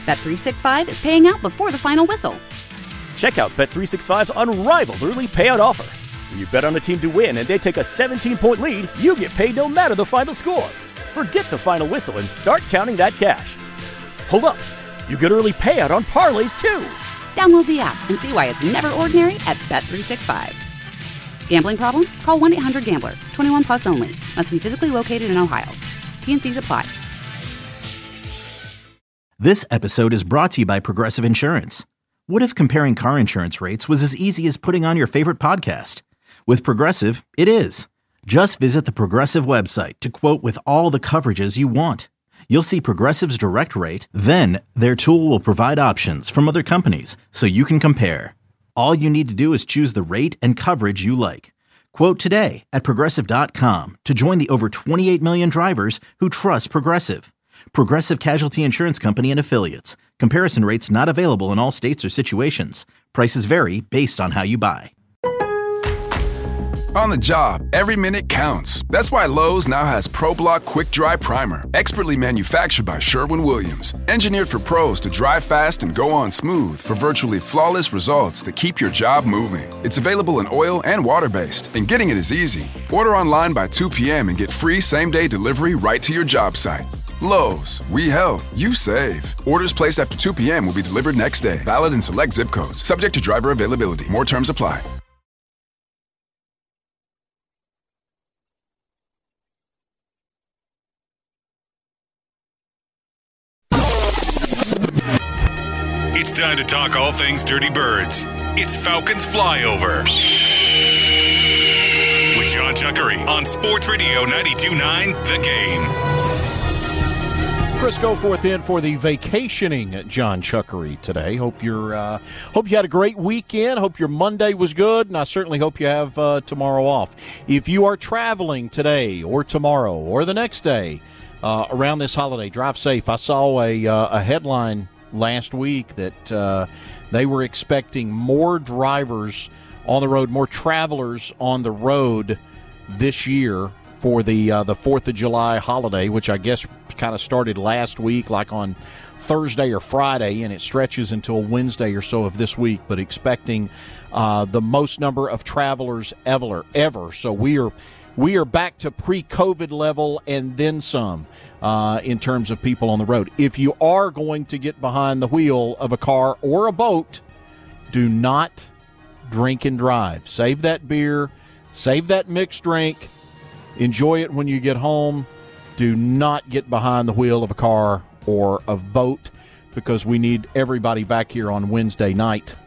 Bet365 is paying out before the final whistle. Check out Bet365's unrivaled early payout offer. When you bet on a team to win and they take a 17-point lead, you get paid no matter the final score. Forget the final whistle and start counting that cash. Hold up. You get early payout on parlays, too. Download the app and see why it's never ordinary at Bet365. Gambling problem? Call 1-800-GAMBLER. 21 plus only. Must be physically located in Ohio. T&Cs apply. This episode is brought to you by Progressive Insurance. What if comparing car insurance rates was as easy as putting on your favorite podcast? With Progressive, it is. Just visit the Progressive website to quote with all the coverages you want. You'll see Progressive's direct rate, then their tool will provide options from other companies so you can compare. All you need to do is choose the rate and coverage you like. Quote today at Progressive.com to join the over 28 million drivers who trust Progressive. Progressive Casualty Insurance Company and Affiliates. Comparison rates not available in all states or situations. Prices vary based on how you buy. On the job, every minute counts. That's why Lowe's now has ProBlock Quick Dry Primer, expertly manufactured by Sherwin-Williams. Engineered for pros to dry fast and go on smooth for virtually flawless results that keep your job moving. It's available in oil and water-based, and getting it is easy. Order online by 2 p.m. and get free same-day delivery right to your job site. Lowe's, we help, you save. Orders placed after 2 p.m. will be delivered next day. Valid in select zip codes. Subject to driver availability. More terms apply. It's time to talk all things Dirty Birds. It's Falcons Flyover with John Chuckery on Sports Radio 92.9 The Game. Chris Goforth in for the vacationing John Chuckery today. Hope you had a great weekend. Hope your Monday was good, and I certainly hope you have tomorrow off. If you are traveling today or tomorrow or the next day around this holiday, drive safe. I saw a headline last week that they were expecting more drivers on the road, more travelers on the road this year for the 4th of July holiday, which I guess kind of started last week, like on Thursday or Friday, and it stretches until Wednesday or so of this week, but expecting the most number of travelers ever. So we are back to pre-COVID level and then some in terms of people on the road. If you are going to get behind the wheel of a car or a boat, do not drink and drive. Save that beer, save that mixed drink, enjoy it when you get home. Do not get behind the wheel of a car or a boat, because we need everybody back here on Wednesday night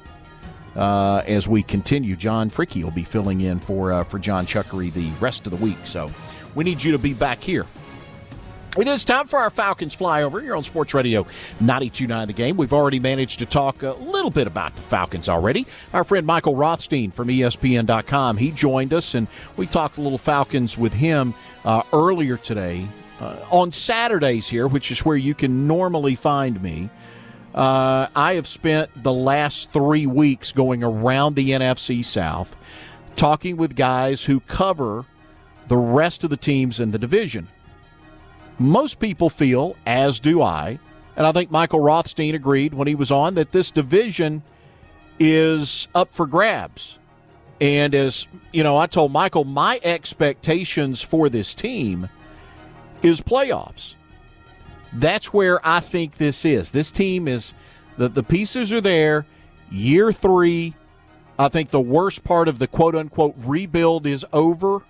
as we continue. John Fricke will be filling in for John Chuckery the rest of the week, so we need you to be back here. It is time for our Falcons Flyover here on Sports Radio 92.9 The Game. We've already managed to talk a little bit about the Falcons already. Our friend Michael Rothstein from ESPN.com, he joined us, and we talked a little Falcons with him earlier today. On Saturdays here, which is where you can normally find me, I have spent the last 3 weeks going around the NFC South talking with guys who cover the rest of the teams in the division. Most people feel, as do I, and I think Michael Rothstein agreed when he was on, that this division is up for grabs. And as you know, I told Michael, my expectations for this team is playoffs. That's where I think this is. This team is, the pieces are there. Year 3, I think the worst part of the quote-unquote rebuild is over.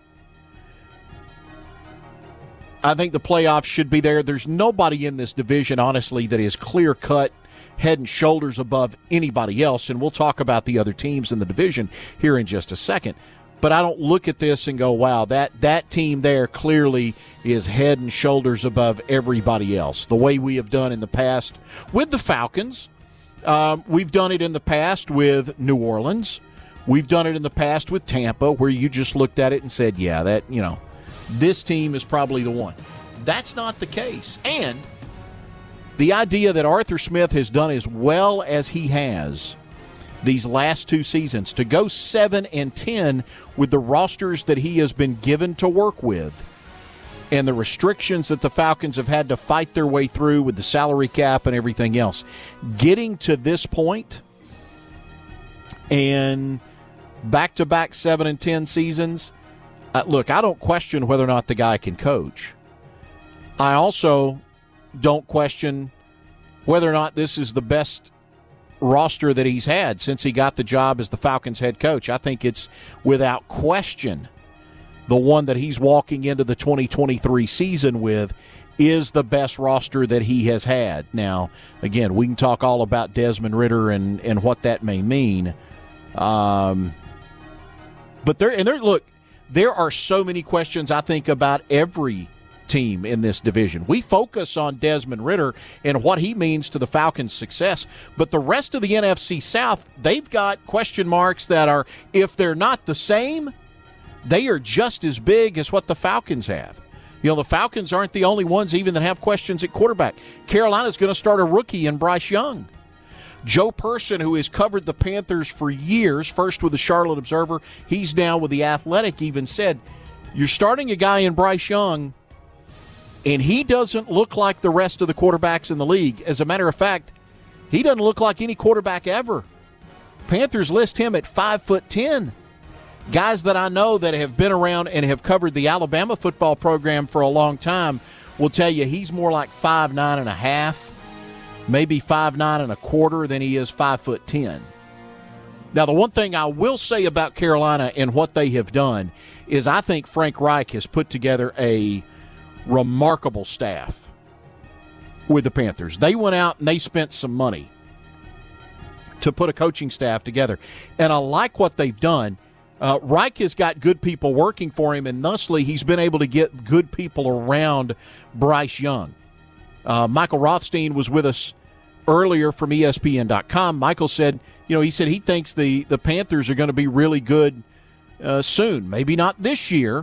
I think the playoffs should be there. There's nobody in this division, honestly, that is clear-cut, head and shoulders above anybody else, and we'll talk about the other teams in the division here in just a second. But I don't look at this and go, wow, that team there clearly is head and shoulders above everybody else, the way we have done in the past with the Falcons. We've done it in the past with New Orleans. We've done it in the past with Tampa, where you just looked at it and said, yeah, that, you know, this team is probably the one. That's not the case. And the idea that Arthur Smith has done as well as he has these last 2 seasons, to go 7-10 with the rosters that he has been given to work with, and the restrictions that the Falcons have had to fight their way through with the salary cap and everything else, getting to this point and back-to-back 7-10 seasons, look, I don't question whether or not the guy can coach. I also don't question whether or not this is the best roster that he's had since he got the job as the Falcons head coach. I think it's without question the one that he's walking into the 2023 season with is the best roster that he has had. Now, again, we can talk all about Desmond Ridder and what that may mean. But look, there are so many questions, I think, about every team in this division. We focus on Desmond Ridder and what he means to the Falcons' success, but the rest of the NFC South, they've got question marks that are, if they're not the same, they are just as big as what the Falcons have. You know, the Falcons aren't the only ones even that have questions at quarterback. Carolina's going to start a rookie in Bryce Young. Joe Person, who has covered the Panthers for years, first with the Charlotte Observer, he's now with The Athletic, even said, you're starting a guy in Bryce Young, and he doesn't look like the rest of the quarterbacks in the league. As a matter of fact, he doesn't look like any quarterback ever. Panthers list him at 5'10". Guys that I know that have been around and have covered the Alabama football program for a long time will tell you he's more like 5'9.5", maybe 5'9.25" than he is 5'10". Now, the one thing I will say about Carolina and what they have done is I think Frank Reich has put together a remarkable staff with the Panthers. They went out and they spent some money to put a coaching staff together, and I like what they've done. Reich has got good people working for him, and thusly he's been able to get good people around Bryce Young. Michael Rothstein was with us earlier from ESPN.com. Michael said, he thinks the Panthers are going to be really good soon. Maybe not this year.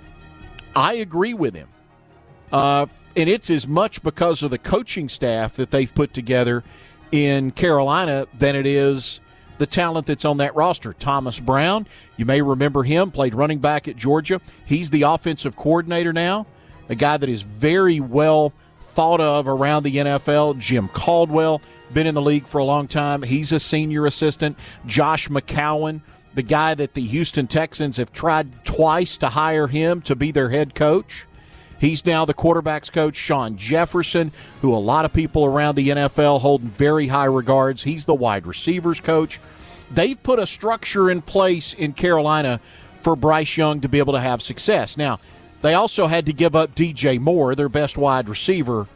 I agree with him. And it's as much because of the coaching staff that they've put together in Carolina than it is the talent that's on that roster. Thomas Brown, you may remember him, played running back at Georgia. He's the offensive coordinator now, a guy that is very well thought of around the NFL. Jim Caldwell, been in the league for a long time. He's a senior assistant. Josh McCown, the guy that the Houston Texans have tried twice to hire him to be their head coach. He's now the quarterback's coach. Sean Jefferson, who a lot of people around the NFL hold in very high regards. He's the wide receivers coach. They've put a structure in place in Carolina for Bryce Young to be able to have success. Now, they also had to give up DJ Moore, their best wide receiver,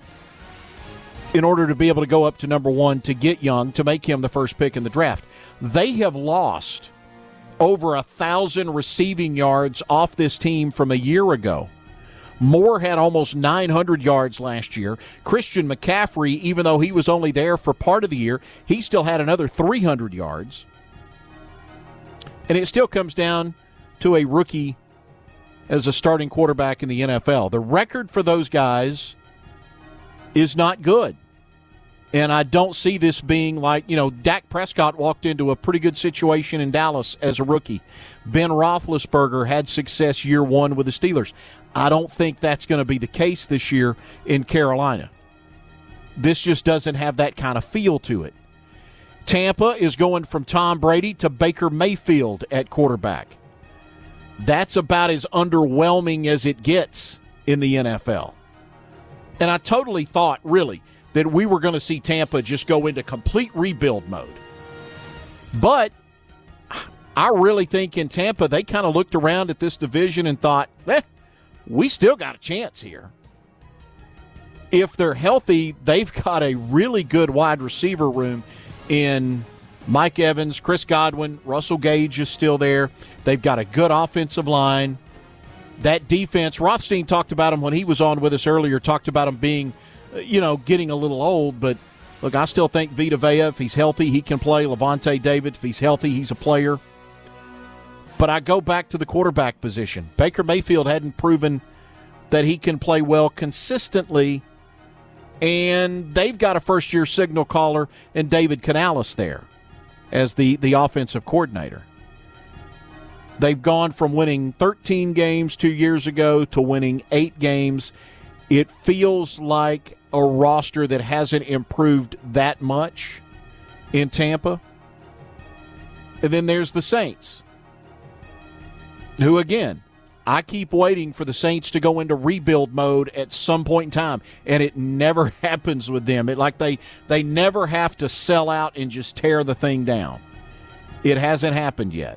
in order to be able to go up to number one to get Young, to make him the first pick in the draft. They have lost over 1,000 receiving yards off this team from a year ago. Moore had almost 900 yards last year. Christian McCaffrey, even though he was only there for part of the year, he still had another 300 yards. And it still comes down to a rookie as a starting quarterback in the NFL. The record for those guys is not good. And I don't see this being like, Dak Prescott walked into a pretty good situation in Dallas as a rookie. Ben Roethlisberger had success year one with the Steelers. I don't think that's going to be the case this year in Carolina. This just doesn't have that kind of feel to it. Tampa is going from Tom Brady to Baker Mayfield at quarterback. That's about as underwhelming as it gets in the NFL. And I totally thought, really, that we were going to see Tampa just go into complete rebuild mode. But I really think in Tampa, they kind of looked around at this division and thought, we still got a chance here. If they're healthy, they've got a really good wide receiver room in Mike Evans, Chris Godwin, Russell Gage is still there. They've got a good offensive line. That defense, Rothstein talked about him when he was on with us earlier, talked about him being, getting a little old. But, look, I still think Vita Vea, if he's healthy, he can play. Levante David, if he's healthy, he's a player. But I go back to the quarterback position. Baker Mayfield hadn't proven that he can play well consistently, and they've got a first-year signal caller and David Canales there as the offensive coordinator. They've gone from winning 13 games 2 years ago to winning 8 games. It feels like a roster that hasn't improved that much in Tampa. And then there's the Saints, who, again, I keep waiting for the Saints to go into rebuild mode at some point in time, and it never happens with them. They never have to sell out and just tear the thing down. It hasn't happened yet.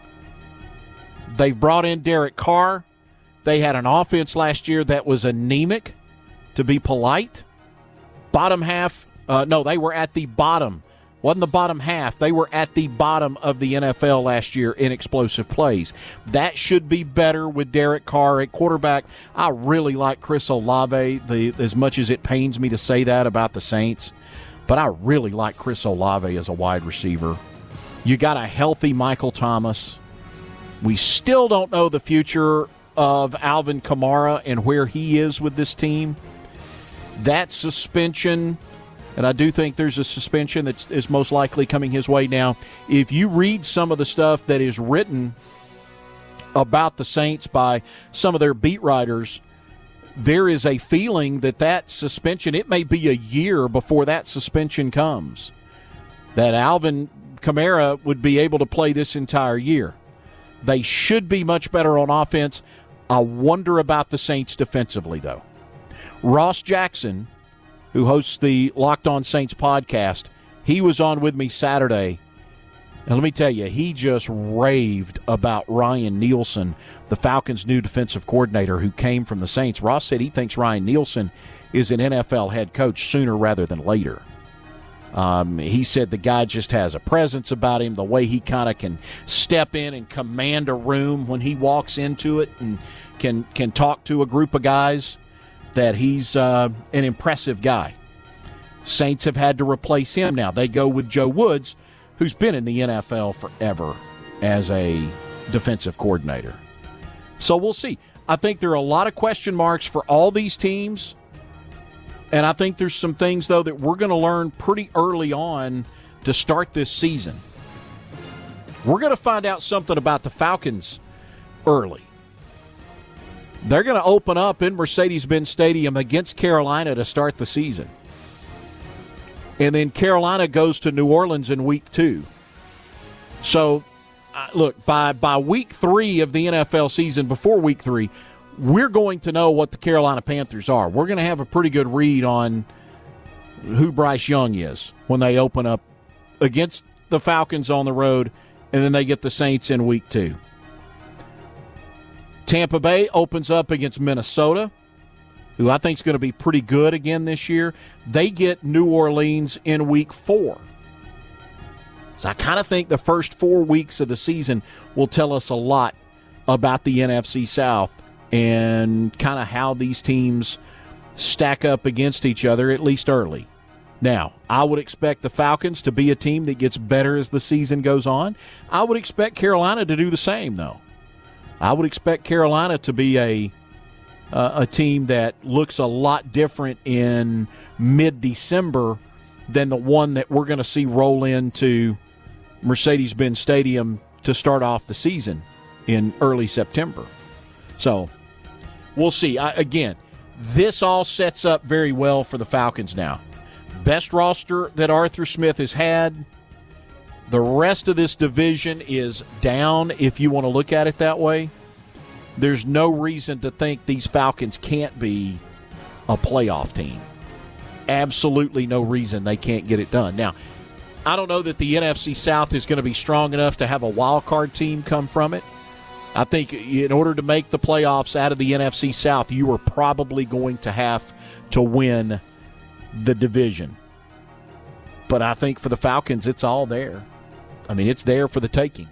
They've brought in Derek Carr. They had an offense last year that was anemic, to be polite. Bottom half, they were at the bottom. Wasn't the bottom half. They were at the bottom of the NFL last year in explosive plays. That should be better with Derek Carr at quarterback. I really like Chris Olave, as much as it pains me to say that about the Saints. But I really like Chris Olave as a wide receiver. You got a healthy Michael Thomas. We still don't know the future of Alvin Kamara and where he is with this team. That suspension, and I do think there's a suspension that is most likely coming his way now. If you read some of the stuff that is written about the Saints by some of their beat writers, there is a feeling that suspension, it may be a year before that suspension comes, that Alvin Kamara would be able to play this entire year. They should be much better on offense. I wonder about the Saints defensively, though. Ross Jackson, who hosts the Locked On Saints podcast, he was on with me Saturday. And let me tell you, he just raved about Ryan Nielsen, the Falcons' new defensive coordinator who came from the Saints. Ross said he thinks Ryan Nielsen is an NFL head coach sooner rather than later. He said the guy just has a presence about him, the way he kind of can step in and command a room when he walks into it and can talk to a group of guys, that he's an impressive guy. Saints have had to replace him now. They go with Joe Woods, who's been in the NFL forever as a defensive coordinator. So we'll see. I think there are a lot of question marks for all these teams. And I think there's some things, though, that we're going to learn pretty early on to start this season. We're going to find out something about the Falcons early. They're going to open up in Mercedes-Benz Stadium against Carolina to start the season. And then Carolina goes to New Orleans in week 2. So, look, by week 3 of the NFL season, before week 3, we're going to know what the Carolina Panthers are. We're going to have a pretty good read on who Bryce Young is when they open up against the Falcons on the road, and then they get the Saints in week 2. Tampa Bay opens up against Minnesota, who I think is going to be pretty good again this year. They get New Orleans in week 4. So I kind of think the first 4 weeks of the season will tell us a lot about the NFC South and kind of how these teams stack up against each other, at least early. Now, I would expect the Falcons to be a team that gets better as the season goes on. I would expect Carolina to do the same, though. I would expect Carolina to be a team that looks a lot different in mid-December than the one that we're going to see roll into Mercedes-Benz Stadium to start off the season in early September. So, we'll see. Again, this all sets up very well for the Falcons now. Best roster that Arthur Smith has had. The rest of this division is down, if you want to look at it that way. There's no reason to think these Falcons can't be a playoff team. Absolutely no reason they can't get it done. Now, I don't know that the NFC South is going to be strong enough to have a wild card team come from it. I think in order to make the playoffs out of the NFC South, you are probably going to have to win the division. But I think for the Falcons, it's all there. I mean, it's there for the taking.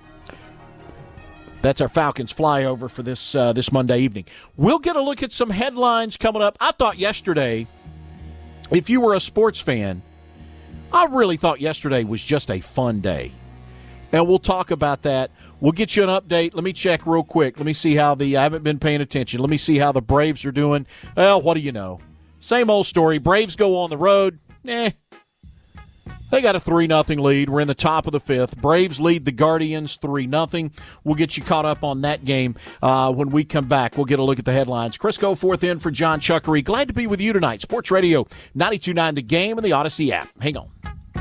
That's our Falcons flyover for this Monday evening. We'll get a look at some headlines coming up. I thought yesterday, if you were a sports fan, I really thought yesterday was just a fun day. And we'll talk about that. We'll get you an update. Let me check real quick. Let me see how I haven't been paying attention. Let me see how the Braves are doing. Well, what do you know? Same old story. Braves go on the road. They got a 3-0 lead. We're in the top of the fifth. Braves lead the Guardians 3-0. We'll get you caught up on that game when we come back. We'll get a look at the headlines. Chris Goforth in for John Chuckery. Glad to be with you tonight. Sports Radio 92.9 The Game and the Odyssey app. Hang on.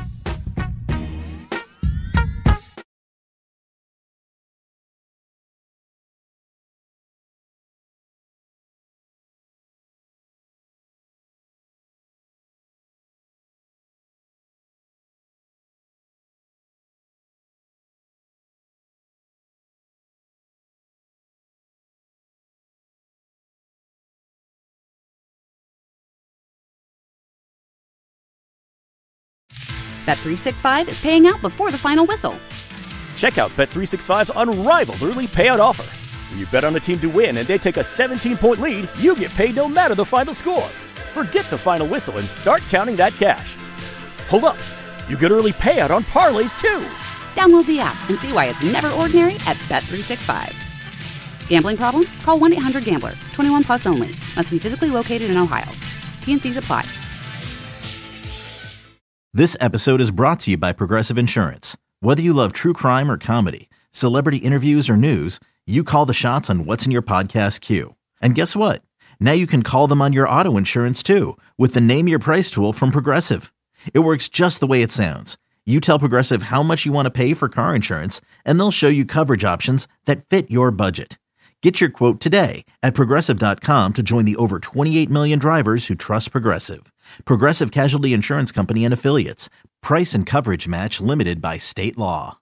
Bet365 is paying out before the final whistle. Check out Bet365's unrivaled early payout offer. When you bet on a team to win and they take a 17-point lead, you get paid no matter the final score. Forget the final whistle and start counting that cash. Hold up. You get early payout on parlays, too. Download the app and see why it's never ordinary at Bet365. Gambling problem? Call 1-800-GAMBLER. 21 plus only. Must be physically located in Ohio. T&Cs apply. This episode is brought to you by Progressive Insurance. Whether you love true crime or comedy, celebrity interviews or news, you call the shots on what's in your podcast queue. And guess what? Now you can call them on your auto insurance too with the Name Your Price tool from Progressive. It works just the way it sounds. You tell Progressive how much you want to pay for car insurance, and they'll show you coverage options that fit your budget. Get your quote today at Progressive.com to join the over 28 million drivers who trust Progressive. Progressive Casualty Insurance Company and Affiliates. Price and coverage match limited by state law.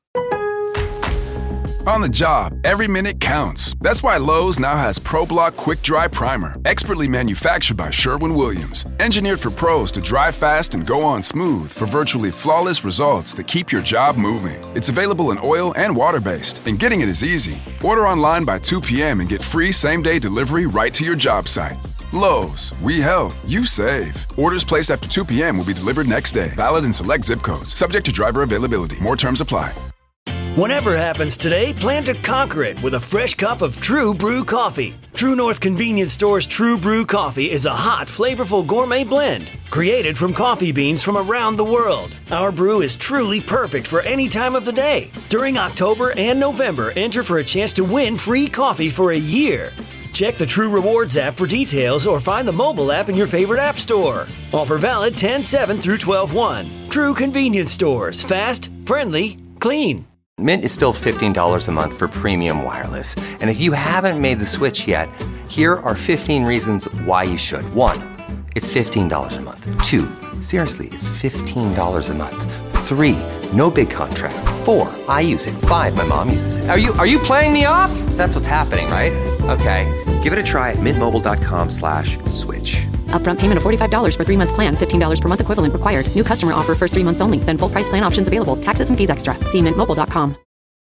On the job, every minute counts. That's why Lowe's now has ProBlock Quick Dry Primer, expertly manufactured by Sherwin-Williams. Engineered for pros to dry fast and go on smooth for virtually flawless results that keep your job moving. It's available in oil and water-based, and getting it is easy. Order online by 2 p.m. and get free same-day delivery right to your job site. Lowe's, we help, you save. Orders placed after 2 p.m. will be delivered next day. Valid in select zip codes. Subject to driver availability. More terms apply. Whatever happens today, plan to conquer it with a fresh cup of True Brew coffee. True North Convenience Store's True Brew coffee is a hot, flavorful gourmet blend created from coffee beans from around the world. Our brew is truly perfect for any time of the day. During October and November, enter for a chance to win free coffee for a year. Check the True Rewards app for details or find the mobile app in your favorite app store. Offer valid 10/7 through 12/1. True Convenience Stores. Fast, friendly, clean. Mint is still $15 a month for premium wireless. And if you haven't made the switch yet, here are 15 reasons why you should. 1, it's $15 a month. 2, seriously, it's $15 a month. 3, no big contracts. 4, I use it. 5, my mom uses it. Are you playing me off? That's what's happening, right? Okay, give it a try at mintmobile.com/switch. Upfront payment of $45 for 3-month plan, $15 per month equivalent required. New customer offer first 3 months only. Then full price plan options available. Taxes and fees extra. See mintmobile.com.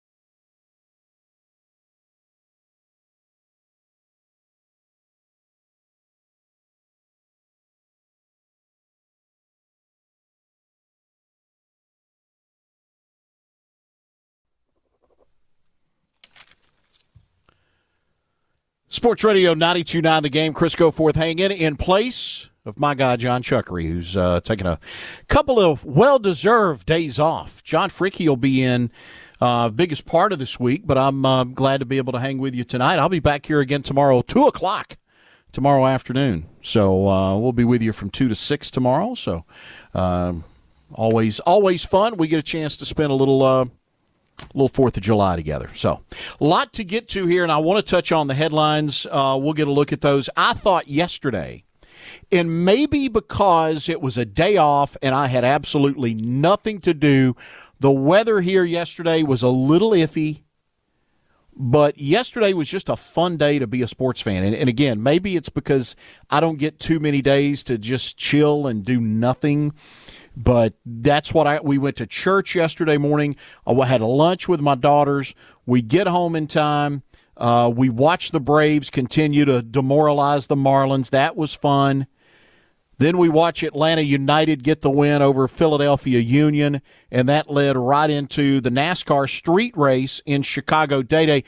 Sports Radio 92.9 The Game. Chris Goforth hanging in place of my guy, John Chuckery, who's taking a couple of well-deserved days off. John Fricke will be in biggest part of this week, but I'm glad to be able to hang with you tonight. I'll be back here again tomorrow, 2 o'clock tomorrow afternoon. So we'll be with you from 2 to 6 tomorrow. So always fun. We get a chance to spend a little 4th of July together. So a lot to get to here, and I want to touch on the headlines. We'll get a look at those. I thought yesterday, and maybe because it was a day off and I had absolutely nothing to do, the weather here yesterday was a little iffy, but yesterday was just a fun day to be a sports fan. And again, maybe it's because I don't get too many days to just chill and do nothing. But that's what we went to church yesterday morning. I had a lunch with my daughters. We get home in time. We watched the Braves continue to demoralize the Marlins. That was fun. Then we watch Atlanta United get the win over Philadelphia Union, and that led right into the NASCAR street race in Chicago Day-Day.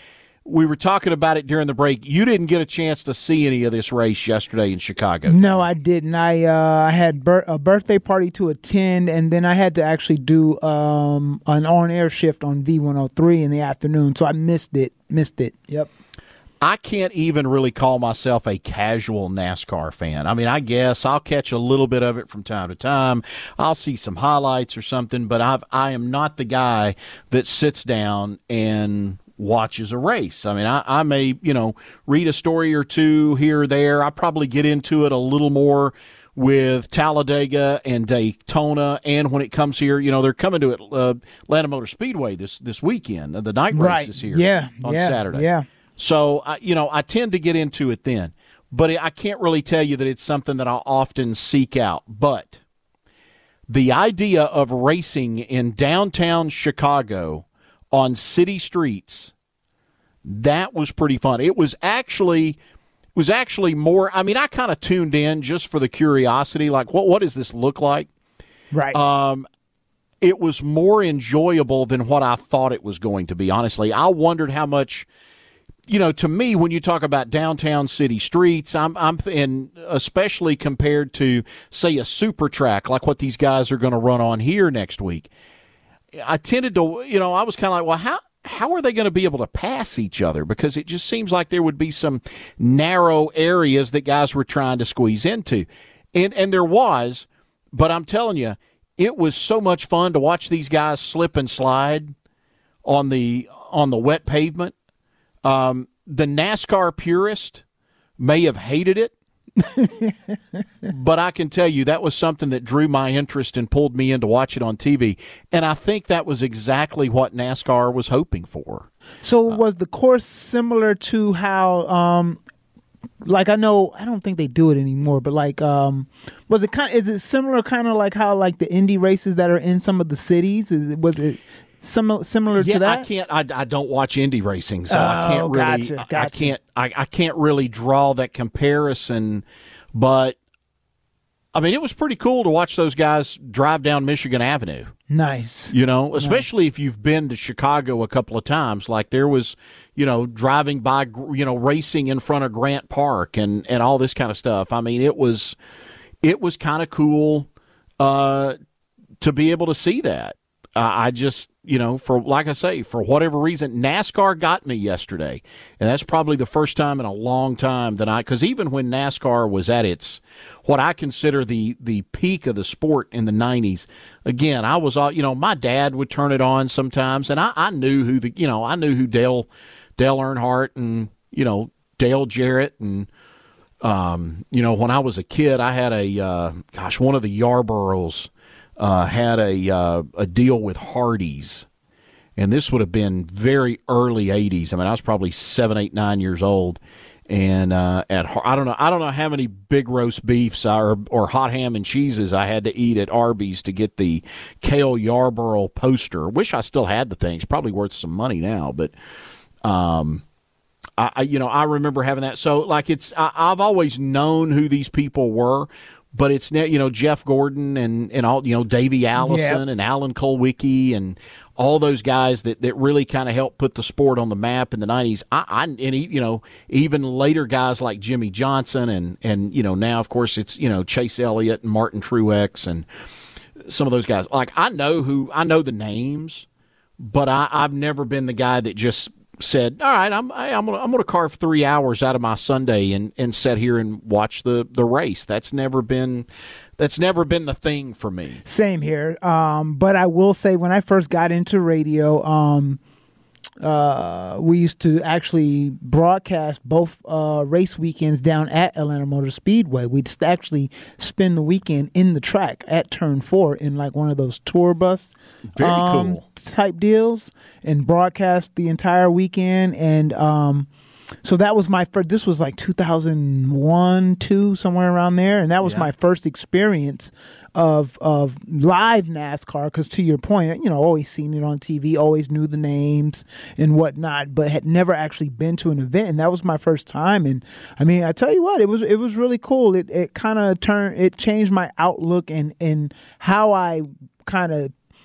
we were talking about it during the break. You didn't get a chance to see any of this race yesterday in Chicago. No, I didn't. I had a birthday party to attend, and then I had to actually do an on-air shift on V103 in the afternoon, so I missed it. Yep. I can't even really call myself a casual NASCAR fan. I mean, I guess I'll catch a little bit of it from time to time. I'll see some highlights or something, but I am not the guy that sits down and watches a race. I mean, I may, read a story or two here or there. I probably get into it a little more with Talladega and Daytona, and when it comes here, they're coming to Atlanta Motor Speedway this weekend. The night race is here on Saturday. Yeah. So, I tend to get into it then. But I can't really tell you that it's something that I'll often seek out. But the idea of racing in downtown Chicago on city streets, that was pretty fun. It was actually more, I mean, I kind of tuned in just for the curiosity, like, what does this look like? Right. It was more enjoyable than what I thought it was going to be, honestly. I wondered how much, to me, when you talk about downtown city streets, and especially compared to, say, a super track like what these guys are going to run on here next week, I tended to, I was kind of like, well, how are they going to be able to pass each other? Because it just seems like there would be some narrow areas that guys were trying to squeeze into. And there was, but I'm telling you, it was so much fun to watch these guys slip and slide on the wet pavement. The NASCAR purist may have hated it, but I can tell you that was something that drew my interest and pulled me in to watch it on TV. And I think that was exactly what NASCAR was hoping for. So was the course similar to how, I don't think they do it anymore, but is it similar kind of like how like the Indy races that are in some of the cities? Was it similar to that? I don't watch Indy racing, so I can't really. Gotcha. I can't really draw that comparison. But I mean, it was pretty cool to watch those guys drive down Michigan Avenue. Nice. Especially if you've been to Chicago a couple of times. Like there was, driving by, racing in front of Grant Park and all this kind of stuff. I mean, it was kind of cool to be able to see that. I just, for whatever reason, NASCAR got me yesterday. And that's probably the first time in a long time because even when NASCAR was at its, what I consider the peak of the sport in the 90s, again, I was, my dad would turn it on sometimes, and I knew who Dale Earnhardt and, Dale Jarrett and, when I was a kid, I had one of the Yarboroughs had a deal with Hardee's, and this would have been very early 80s. I mean, I was probably 7, 8, 9 years old, and I don't know how many big roast beefs or hot ham and cheeses I had to eat at Arby's to get the Cale Yarborough poster. Wish I still had the thing. It's probably worth some money now, but I remember having that. So I've always known who these people were. But it's, Jeff Gordon and all, Davey Allison and Alan Kulwicki and all those guys that really kind of helped put the sport on the map in the 90s. Even later guys like Jimmy Johnson and now, of course, it's, Chase Elliott and Martin Truex and some of those guys. Like, I know the names, but I've never been the guy that just said, all right, I'm going to carve 3 hours out of my Sunday and sit here and watch the race. That's never been the thing for me. Same here. But I will say, when I first got into radio, we used to actually broadcast both race weekends down at Atlanta Motor Speedway. We'd actually spend the weekend in the track at Turn 4 in like one of those tour bus Very cool type deals and broadcast the entire weekend. And so that was my first. This was like 2001, 2, somewhere around there, and that was my first experience of live NASCAR. Because to your point, always seen it on TV, always knew the names and whatnot, but had never actually been to an event, and that was my first time. And I mean, I tell you what, it was really cool. It kind of changed my outlook and how I kind of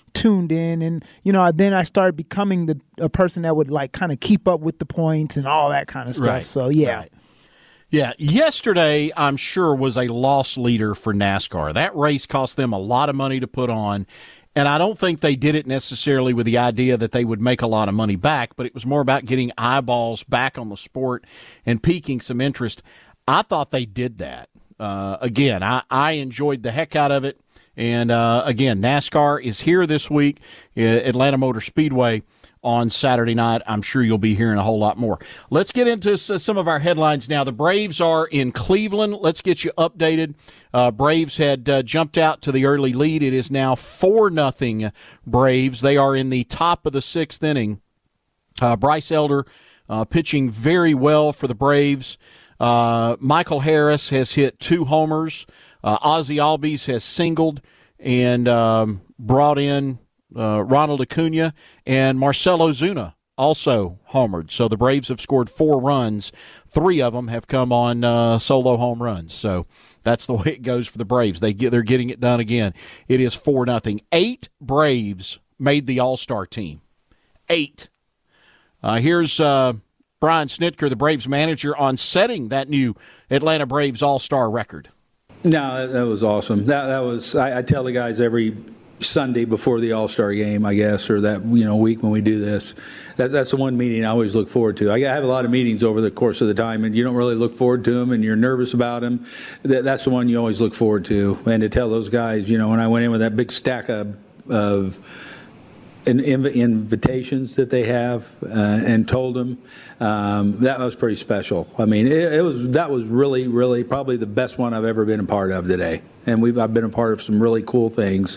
tuned in, and then I started becoming a person that would like kind of keep up with the points and all that kind of stuff. Right. So yeah. Right. Yeah, yesterday, I'm sure, was a loss leader for NASCAR. That race cost them a lot of money to put on, and I don't think they did it necessarily with the idea that they would make a lot of money back, but it was more about getting eyeballs back on the sport and piquing some interest. I thought they did that. Again, I enjoyed the heck out of it, and again, NASCAR is here this week at Atlanta Motor Speedway on Saturday night. I'm sure you'll be hearing a whole lot more. Let's get into some of our headlines now. The Braves are in Cleveland. Let's get you updated. Braves had jumped out to the early lead. It is now 4-0 Braves. They are in the top of the 6th inning. Bryce Elder pitching very well for the Braves. Michael Harris has hit 2 homers. Ozzie Albies has singled and brought in Ronald Acuna, and Marcell Ozuna also homered. So the Braves have scored 4 runs. 3 of them have come on solo home runs. So that's the way it goes for the Braves. They're getting it done again. It is 4-0. 8 Braves made the All-Star team. 8. Here's Brian Snitker, the Braves manager, on setting that new Atlanta Braves All-Star record. No, that was awesome. That was. I tell the guys every Sunday before the All-Star game, I guess, or that week when we do this. That's the one meeting I always look forward to. I have a lot of meetings over the course of the time, and you don't really look forward to them, and you're nervous about them. That's the one you always look forward to. And to tell those guys, when I went in with that big stack of invitations that they have and told them, that was pretty special. I mean, that was really, really probably the best one I've ever been a part of today. And I've been a part of some really cool things,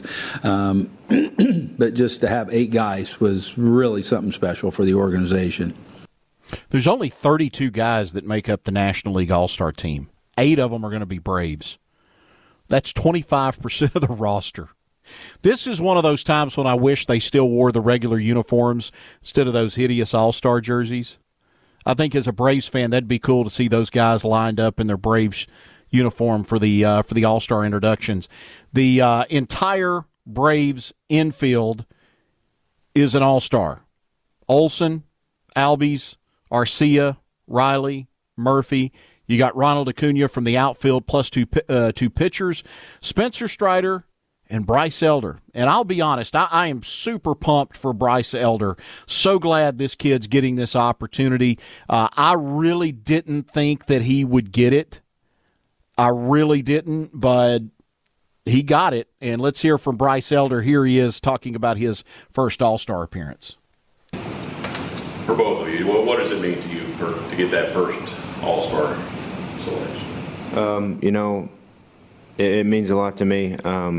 but just to have 8 guys was really something special for the organization. There's only 32 guys that make up the National League All-Star team. 8 of them are going to be Braves. That's 25% of the roster. This is one of those times when I wish they still wore the regular uniforms instead of those hideous All-Star jerseys. I think as a Braves fan, that'd be cool to see those guys lined up in their Braves uniform for the All-Star introductions. The entire Braves infield is an All-Star. Olsen, Albies, Arcia, Riley, Murphy. You got Ronald Acuna from the outfield plus 2 pitchers, Spencer Strider, and Bryce Elder. And I'll be honest, I am super pumped for Bryce Elder. So glad this kid's getting this opportunity. I really didn't think that he would get it. I really didn't, but he got it. And let's hear from Bryce Elder. Here he is talking about his first All-Star appearance. For both of you, what does it mean to you to get that first All-Star selection? It means a lot to me.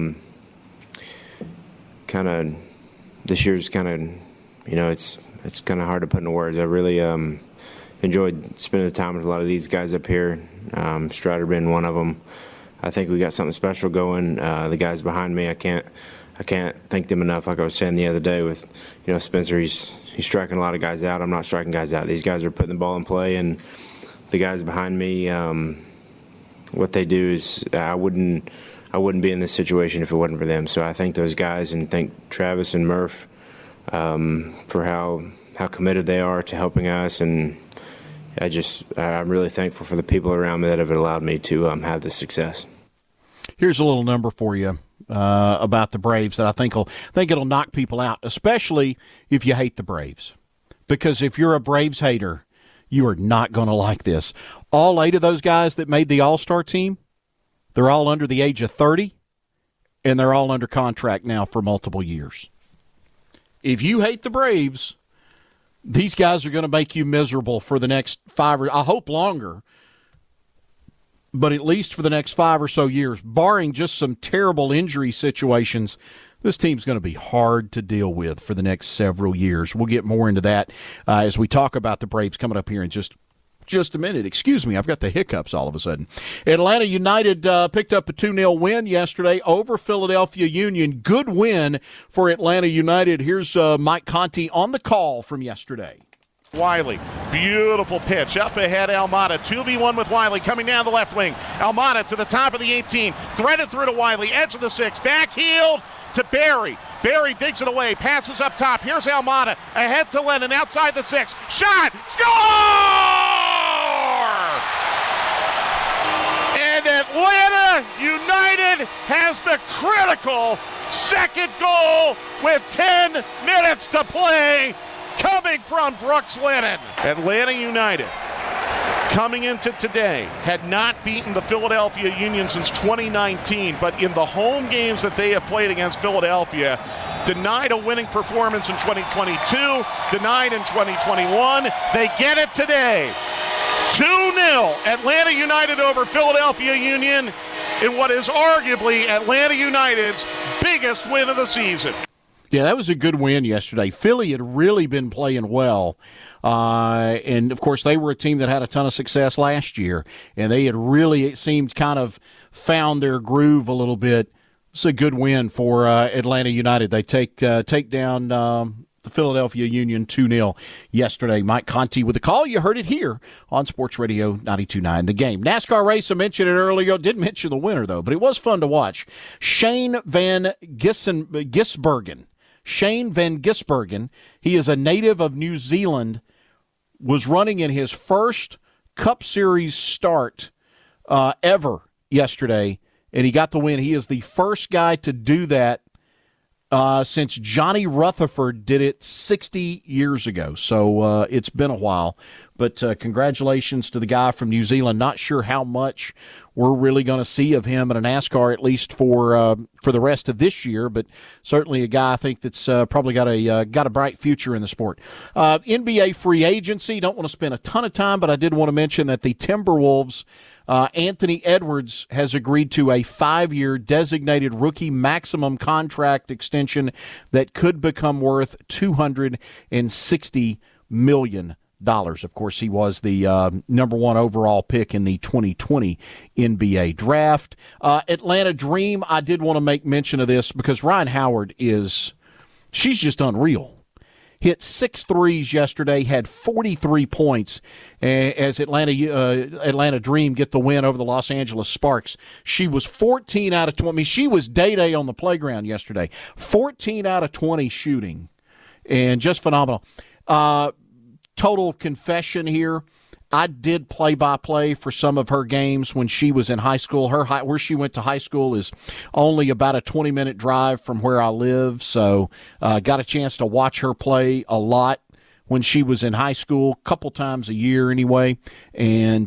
This year's kind of, it's kind of hard to put into words. I really enjoyed spending the time with a lot of these guys up here. Strider being one of them. I think we got something special going. The guys behind me, I can't thank them enough. Like I was saying the other day with, Spencer, he's striking a lot of guys out. I'm not striking guys out. These guys are putting the ball in play, and the guys behind me, what they do is I wouldn't be in this situation if it wasn't for them. So I thank those guys and thank Travis and Murph for how committed they are to helping us, and I'm really thankful for the people around me that have allowed me to have this success. Here's a little number for you about the Braves that I think it'll knock people out, especially if you hate the Braves. Because if you're a Braves hater, you are not going to like this. All 8 of those guys that made the All-Star team, they're all under the age of 30, and they're all under contract now for multiple years. If you hate the Braves, these guys are going to make you miserable for the next 5 or, I hope longer, but at least for the next 5 or so years. Barring just some terrible injury situations, this team's going to be hard to deal with for the next several years. We'll get more into that as we talk about the Braves coming up here in just a minute. Excuse me, I've got the hiccups all of a sudden. Atlanta United picked up a 2-0 win yesterday over Philadelphia Union. Good win for Atlanta United. Here's Mike Conti on the call from yesterday. Wiley, beautiful pitch up ahead. Almada 2v1 with Wiley coming down the left wing. Almada to the top of the 18, threaded through to Wiley, edge of the 6, backheeled to Barry. Barry digs it away, passes up top. Here's Almada ahead to Lennon outside the 6. Shot, score! And Atlanta United has the critical second goal with 10 minutes to play. Coming from Brooks Lennon. Atlanta United, coming into today, had not beaten the Philadelphia Union since 2019, but in the home games that they have played against Philadelphia, denied a winning performance in 2022, denied in 2021. They get it today. 2-0, Atlanta United over Philadelphia Union in what is arguably Atlanta United's biggest win of the season. Yeah, that was a good win yesterday. Philly had really been playing well. And, of course, they were a team that had a ton of success last year. And they had really, it seemed, kind of found their groove a little bit. It's a good win for Atlanta United. They take down the Philadelphia Union 2-0 yesterday. Mike Conti with the call. You heard it here on Sports Radio 92.9 The Game. NASCAR race, I mentioned it earlier. Didn't mention the winner, though, but it was fun to watch. Shane Van Gisbergen. Shane Van Gisbergen, he is a native of New Zealand, was running in his first Cup Series start ever yesterday, and he got the win. He is the first guy to do that since Johnny Rutherford did it 60 years ago. So it's been a while. But congratulations to the guy from New Zealand. Not sure how much we're really going to see of him in a NASCAR, at least for the rest of this year. But certainly a guy I think that's probably got a bright future in the sport. NBA free agency. Don't want to spend a ton of time, but I did want to mention that the Timberwolves, Anthony Edwards has agreed to a 5-year designated rookie maximum contract extension that could become worth $260 million. Of course, he was the number 1 overall pick in the 2020 NBA draft. Atlanta Dream, I did want to make mention of this because Ryan Howard she's just unreal. Hit 6 threes yesterday, had 43 points as Atlanta Dream get the win over the Los Angeles Sparks. She was 14 out of 20. She was day-day on the playground yesterday. 14 out of 20 shooting, and just phenomenal. Total confession here. I did play-by-play for some of her games when she was in high school. Where she went to high school is only about a 20-minute drive from where I live, so got a chance to watch her play a lot when she was in high school, a couple times a year anyway, and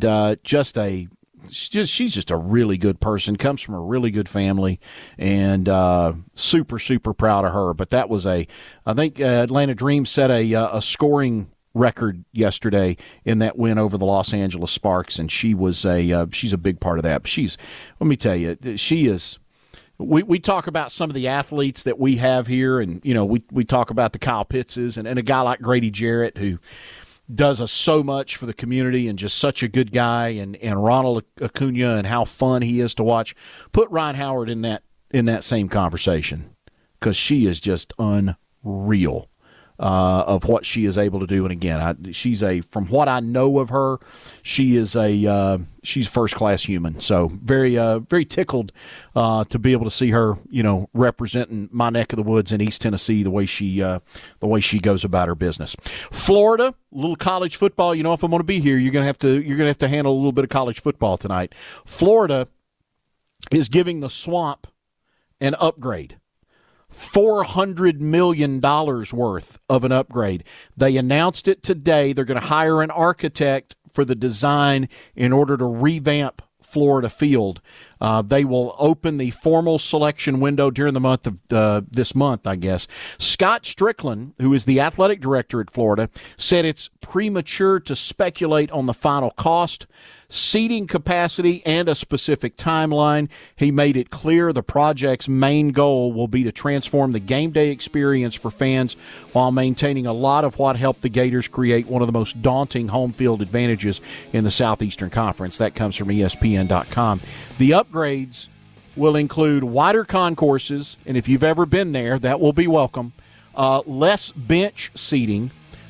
she's just a really good person, comes from a really good family, and super, super proud of her. But that was I think Atlanta Dream set a scoring record yesterday in that win over the Los Angeles Sparks, and she's a big part of that. But let me tell you, she is. We talk about some of the athletes that we have here, and we talk about the Kyle Pittses and a guy like Grady Jarrett who does so much for the community and just such a good guy, and Ronald Acuna and how fun he is to watch. Put Ryan Howard in that same conversation because she is just unreal. Of what she is able to do, and again, from what I know of her, she's first class human. So very, very tickled to be able to see her, representing my neck of the woods in East Tennessee the way she goes about her business. Florida, a little college football. If I'm going to be here, you're going to have to handle a little bit of college football tonight. Florida is giving the Swamp an upgrade. $400 million worth of an upgrade. They announced it today. They're going to hire an architect for the design in order to revamp Florida Field. They will open the formal selection window during the month of this month, I guess. Scott Strickland, who is the athletic director at Florida, said it's premature to speculate on the final cost, seating capacity, and a specific timeline. He made it clear the project's main goal will be to transform the game day experience for fans while maintaining a lot of what helped the Gators create one of the most daunting home field advantages in the Southeastern Conference. That comes from ESPN.com. The upgrades will include wider concourses, and if you've ever been there, that will be welcome. Less bench seating,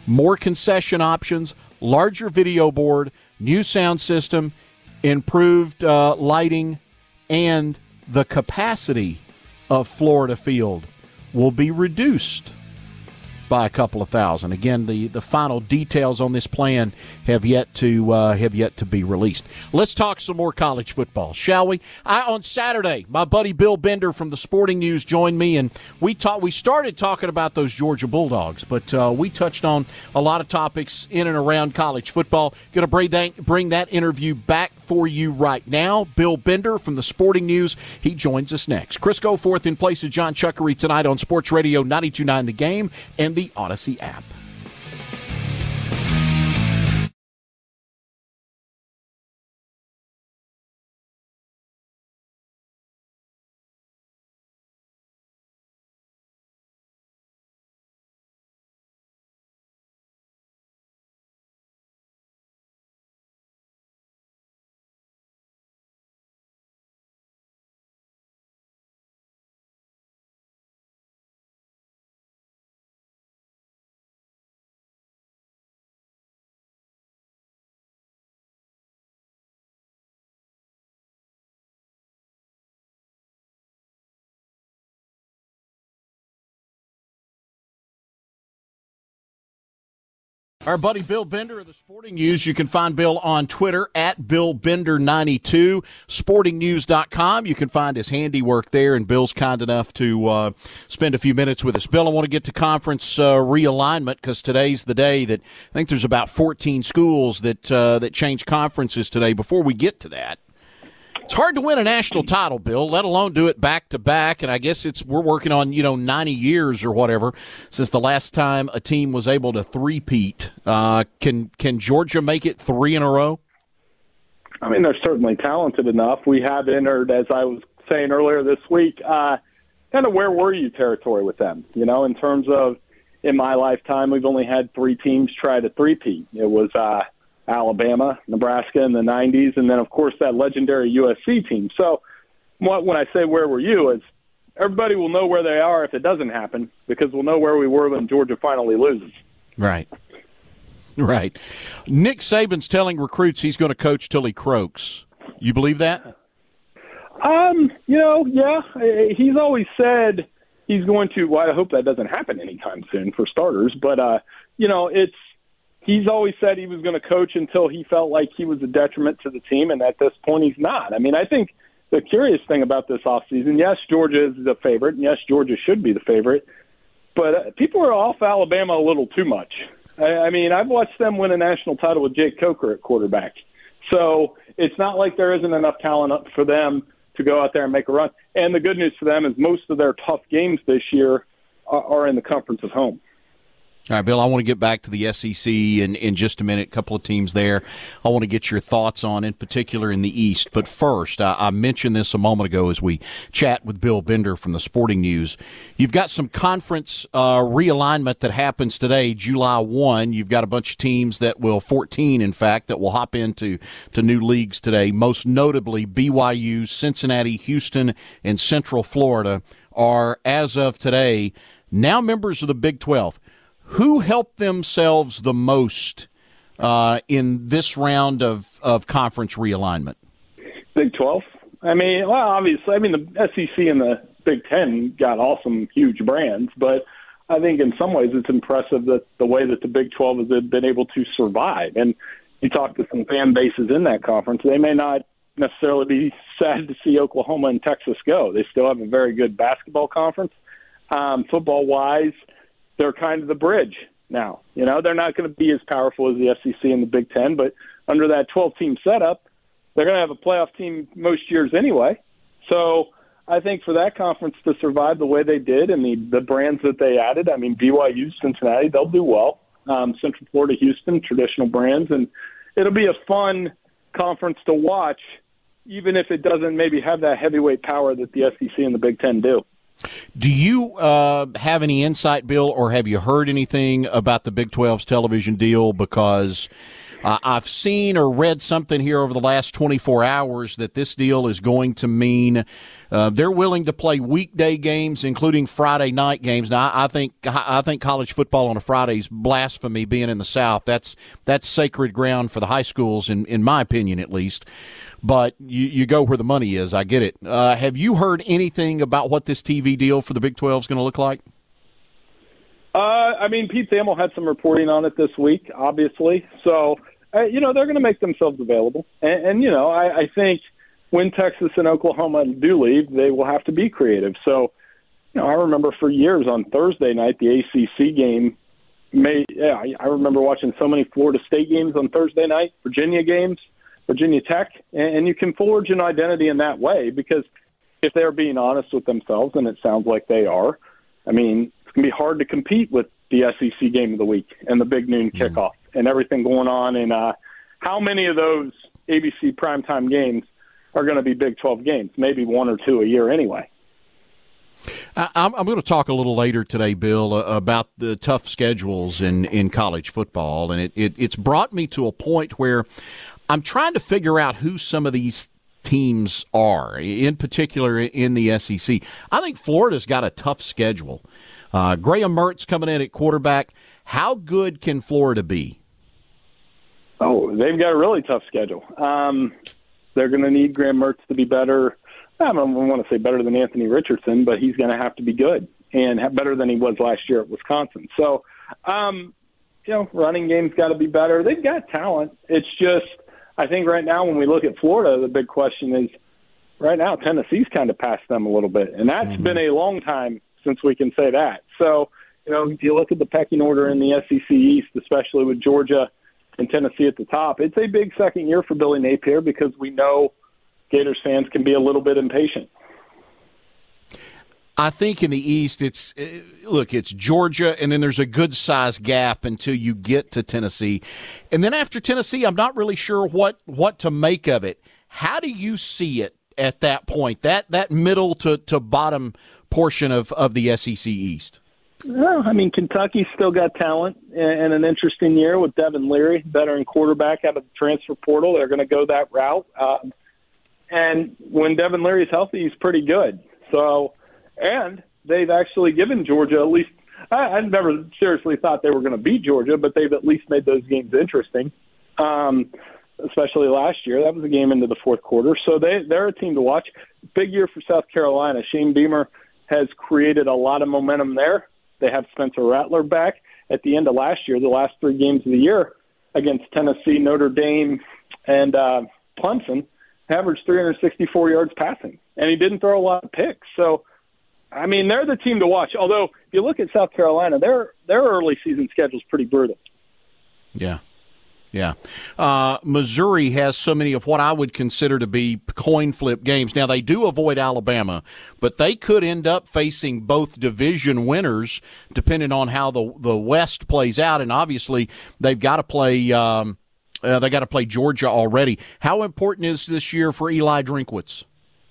more concession options, larger video board, new sound system, improved lighting, and the capacity of Florida Field will be reduced by a couple of thousand. Again, the final details on this plan have yet to be released. Let's talk some more college football, shall we? On Saturday, my buddy Bill Bender from the Sporting News joined me, and we started talking about those Georgia Bulldogs, but we touched on a lot of topics in and around college football. Going to bring that interview back for you right now. Bill Bender from the Sporting News, he joins us next. Chris Goforth in place of John Chuckery tonight on Sports Radio 92.9 The Game and the Odyssey app. Our buddy Bill Bender of the Sporting News. You can find Bill on Twitter at BillBender92, sportingnews.com. You can find his handiwork there, and Bill's kind enough to spend a few minutes with us. Bill, I want to get to conference realignment because today's the day that I think there's about 14 schools that change conferences today. Before we get to that, it's hard to win a national title, Bill, let alone do it back-to-back, and I guess we're working on 90 years or whatever since the last time a team was able to three-peat. Can Georgia make it 3 in a row? I mean, they're certainly talented enough. We have entered, as I was saying earlier this week, kind of where were you territory with them. In terms of, in my lifetime, we've only had 3 teams try to three-peat. It was Alabama, Nebraska in the 90s, and then, of course, that legendary USC team. So when I say where were you, is everybody will know where they are if it doesn't happen because we'll know where we were when Georgia finally loses. Right. Nick Saban's telling recruits he's going to coach till he croaks. You believe that? Yeah. He's always said he's going to – well, I hope that doesn't happen anytime soon for starters. But, he's always said he was going to coach until he felt like he was a detriment to the team, and at this point he's not. I mean, I think the curious thing about this offseason, yes, Georgia is the favorite, and yes, Georgia should be the favorite, but people are off Alabama a little too much. I mean, I've watched them win a national title with Jake Coker at quarterback. So it's not like there isn't enough talent for them to go out there and make a run. And the good news for them is most of their tough games this year are in the conference of home. All right, Bill, I want to get back to the SEC in just a minute, a couple of teams there I want to get your thoughts on, in particular in the East. But first, I mentioned this a moment ago as we chat with Bill Bender from the Sporting News. You've got some conference realignment that happens today, July 1. You've got a bunch of teams 14 in fact, that will hop into new leagues today. Most notably, BYU, Cincinnati, Houston, and Central Florida are, as of today, now members of the Big 12. Who helped themselves the most in this round of conference realignment? Big 12. I mean, well, obviously, the SEC and the Big 10 got awesome, huge brands, but I think in some ways it's impressive that the way that the Big 12 has been able to survive. And you talk to some fan bases in that conference, they may not necessarily be sad to see Oklahoma and Texas go. They still have a very good basketball conference. Football-wise, they're kind of the bridge now. They're not going to be as powerful as the SEC and the Big 10, but under that 12-team setup, they're going to have a playoff team most years anyway. So I think for that conference to survive the way they did and the brands that they added, BYU, Cincinnati, they'll do well. Central Florida, Houston, traditional brands, and it'll be a fun conference to watch, even if it doesn't maybe have that heavyweight power that the SEC and the Big 10 do. Do you have any insight, Bill, or have you heard anything about the Big 12's television deal? Because I've seen or read something here over the last 24 hours that this deal is going to mean they're willing to play weekday games, including Friday night games. Now, I think college football on a Friday is blasphemy, being in the South. That's sacred ground for the high schools, in my opinion, at least. But you go where the money is. I get it. Have you heard anything about what this TV deal for the Big 12 is going to look like? Pete Thamel had some reporting on it this week, obviously. So, they're going to make themselves available. And I think when Texas and Oklahoma do leave, they will have to be creative. So, I remember for years on Thursday night, the ACC game, I remember watching so many Florida State games on Thursday night, Virginia games, Virginia Tech, and you can forge an identity in that way because if they're being honest with themselves, and it sounds like they are, it's going to be hard to compete with the SEC game of the week and the big noon kickoff and everything going on. And how many of those ABC primetime games are going to be Big 12 games? Maybe one or two a year anyway. I'm going to talk a little later today, Bill, about the tough schedules in college football. And it's brought me to a point where I'm trying to figure out who some of these teams are, in particular in the SEC. I think Florida's got a tough schedule. Graham Mertz coming in at quarterback. How good can Florida be? Oh, they've got a really tough schedule. They're going to need Graham Mertz to be better. I don't want to say better than Anthony Richardson, but he's going to have to be good and better than he was last year at Wisconsin. So, running game's got to be better. They've got talent. It's just, I think right now when we look at Florida, the big question is right now Tennessee's kind of passed them a little bit, and that's been a long time since we can say that. So, if you look at the pecking order in the SEC East, especially with Georgia and Tennessee at the top, it's a big second year for Billy Napier because we know Gators fans can be a little bit impatient. I think in the East, it's Georgia, and then there's a good-sized gap until you get to Tennessee. And then after Tennessee, I'm not really sure what to make of it. How do you see it at that point, that middle to bottom portion of the SEC East? Well, Kentucky's still got talent and an interesting year with Devin Leary, veteran quarterback out of the transfer portal. They're going to go that route. And when Devin Leary's healthy, he's pretty good. So, and they've actually given Georgia at least – I never seriously thought they were going to beat Georgia, but they've at least made those games interesting, especially last year. That was a game into the fourth quarter. So they're a team to watch. Big year for South Carolina. Shane Beamer has created a lot of momentum there. They have Spencer Rattler back at the end of last year, the last three games of the year against Tennessee, Notre Dame, and Clemson, averaged 364 yards passing, and he didn't throw a lot of picks. So, they're the team to watch. Although, if you look at South Carolina, their early season schedule is pretty brutal. Yeah. Missouri has so many of what I would consider to be coin flip games. Now, they do avoid Alabama, but they could end up facing both division winners depending on how the West plays out. And obviously, they've got to play. They got to play Georgia already. How important is this year for Eli Drinkwitz?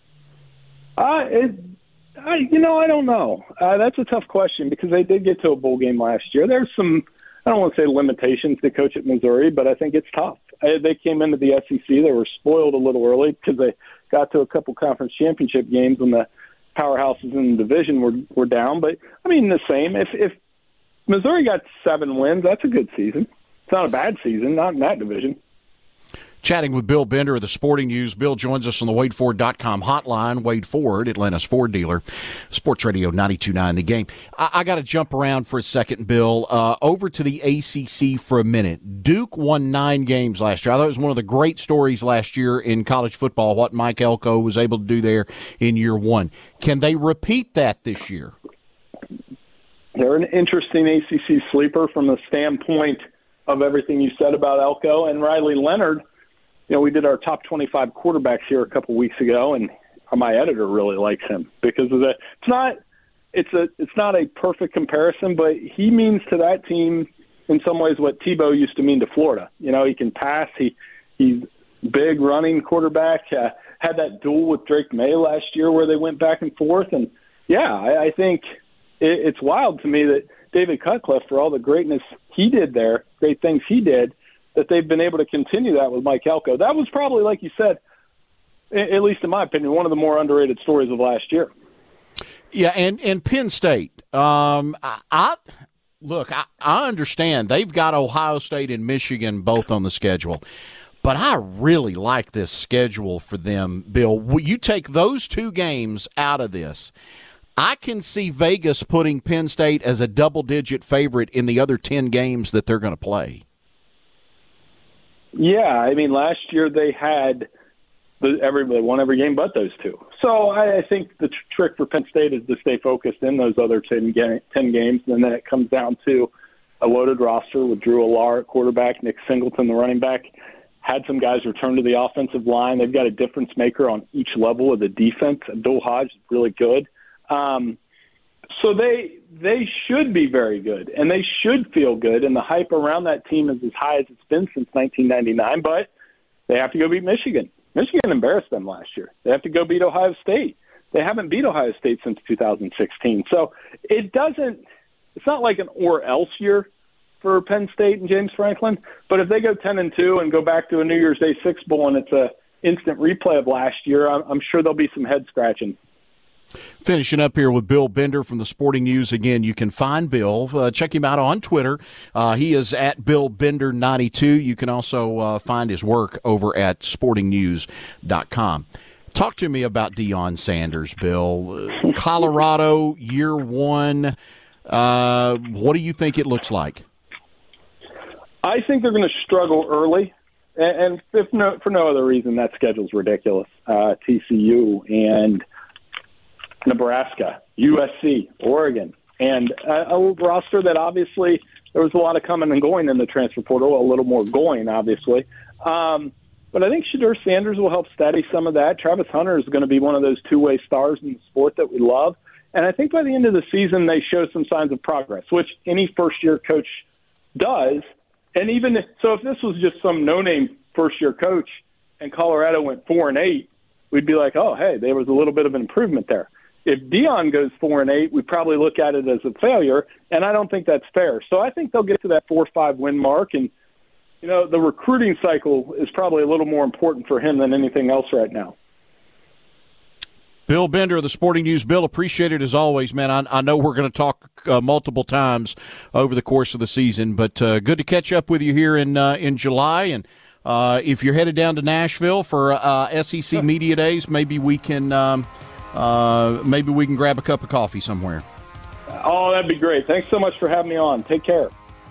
I don't know. That's a tough question because they did get to a bowl game last year. There's some, I don't want to say limitations to coach at Missouri, but I think it's tough. They came into the SEC. They were spoiled a little early because they got to a couple conference championship games when the powerhouses in the division were down. But, the same. If Missouri got 7 wins, that's a good season. It's not a bad season, not in that division. Chatting with Bill Bender of the Sporting News. Bill joins us on the WadeFord.com hotline. Wade Ford, Atlanta's Ford dealer. Sports Radio 92.9 The Game. I got to jump around for a second, Bill. Over to the ACC for a minute. Duke won 9 games last year. I thought it was one of the great stories last year in college football, what Mike Elko was able to do there in year 1. Can they repeat that this year? They're an interesting ACC sleeper from the standpoint of everything you said about Elko and Riley Leonard. We did our top 25 quarterbacks here a couple weeks ago, and my editor really likes him because of that. It's not a perfect comparison, but he means to that team in some ways what Tebow used to mean to Florida. He can pass. He's big running quarterback. Had that duel with Drake May last year where they went back and forth, and I think it's wild to me that David Cutcliffe, for all the greatness he did there, great things he did, that they've been able to continue that with Mike Elko. That was probably, like you said, at least in my opinion, one of the more underrated stories of last year. Yeah, and Penn State. I understand they've got Ohio State and Michigan both on the schedule, but I really like this schedule for them, Bill. You take those two games out of this, I can see Vegas putting Penn State as a double-digit favorite in the other 10 games that they're going to play. Yeah, I mean, last year they had everybody won every game but those two. So I think the trick for Penn State is to stay focused in those other 10 games, and then it comes down to a loaded roster with Drew Allar at quarterback, Nick Singleton, the running back, had some guys return to the offensive line. They've got a difference maker on each level of the defense. Abdul Hodge is really good. So they should be very good, and they should feel good, and the hype around that team is as high as it's been since 1999, but they have to go beat Michigan. Michigan embarrassed them last year. They have to go beat Ohio State. They haven't beat Ohio State since 2016. So it's not like an or-else year for Penn State and James Franklin, but if they go 10-2 and go back to a New Year's Day Six Bowl and it's a instant replay of last year, I'm sure there'll be some head-scratching. Finishing up here with Bill Bender from the Sporting News. Again, you can find Bill. Check him out on Twitter. He is at BillBender92. You can also find his work over at sportingnews.com. Talk to me about Deion Sanders, Bill. Colorado, year one. What do you think it looks like? I think they're going to struggle early. And for no other reason, that schedule's ridiculous. TCU and Nebraska, USC, Oregon, and a roster that obviously there was a lot of coming and going in the transfer portal, a little more going, obviously. But I think Shedeur Sanders will help steady some of that. Travis Hunter is going to be one of those two-way stars in the sport that we love. And I think by the end of the season, they show some signs of progress, which any first-year coach does. And even so, if this was just some no-name first-year coach and Colorado went 4-8, we'd be like, oh, hey, there was a little bit of an improvement there. If Deion goes 4-8, we probably look at it as a failure, and I don't think that's fair. So I think they'll get to that 4-5 win mark, and the recruiting cycle is probably a little more important for him than anything else right now. Bill Bender of the Sporting News. Bill, appreciate it as always, man. I know we're going to talk multiple times over the course of the season, but good to catch up with you here in July. And if you're headed down to Nashville for SEC Media Days, maybe we can grab a cup of coffee somewhere. Oh, that'd be great. Thanks so much for having me on. Take care.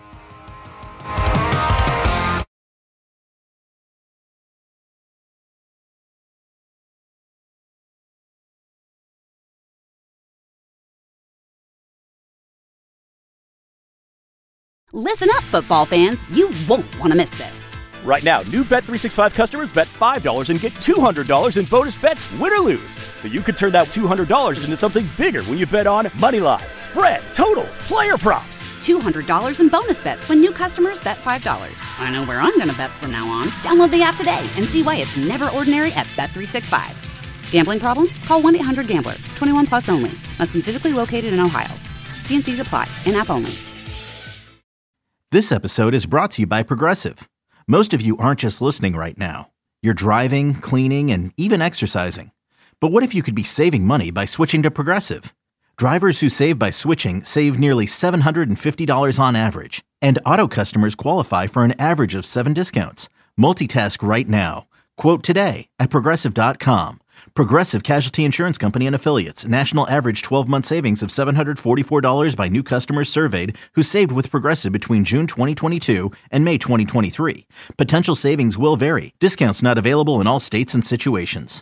Listen up, football fans. You won't want to miss this. Right now, new Bet365 customers bet $5 and get $200 in bonus bets, win or lose. So you could turn that $200 into something bigger when you bet on money line, spread, totals, player props. $200 in bonus bets when new customers bet $5. I know where I'm going to bet from now on. Download the app today and see why it's never ordinary at Bet365. Gambling problem? Call 1-800-GAMBLER. 21 plus only. Must be physically located in Ohio. T&Cs apply. In-app only. This episode is brought to you by Progressive. Most of you aren't just listening right now. You're driving, cleaning, and even exercising. But what if you could be saving money by switching to Progressive? Drivers who save by switching save nearly $750 on average. And auto customers qualify for an average of 7 discounts. Multitask right now. Quote today at Progressive.com. Progressive Casualty Insurance Company and Affiliates. National average 12-month savings of $744 by new customers surveyed who saved with Progressive between June 2022 and May 2023. Potential savings will vary. Discounts not available in all states and situations.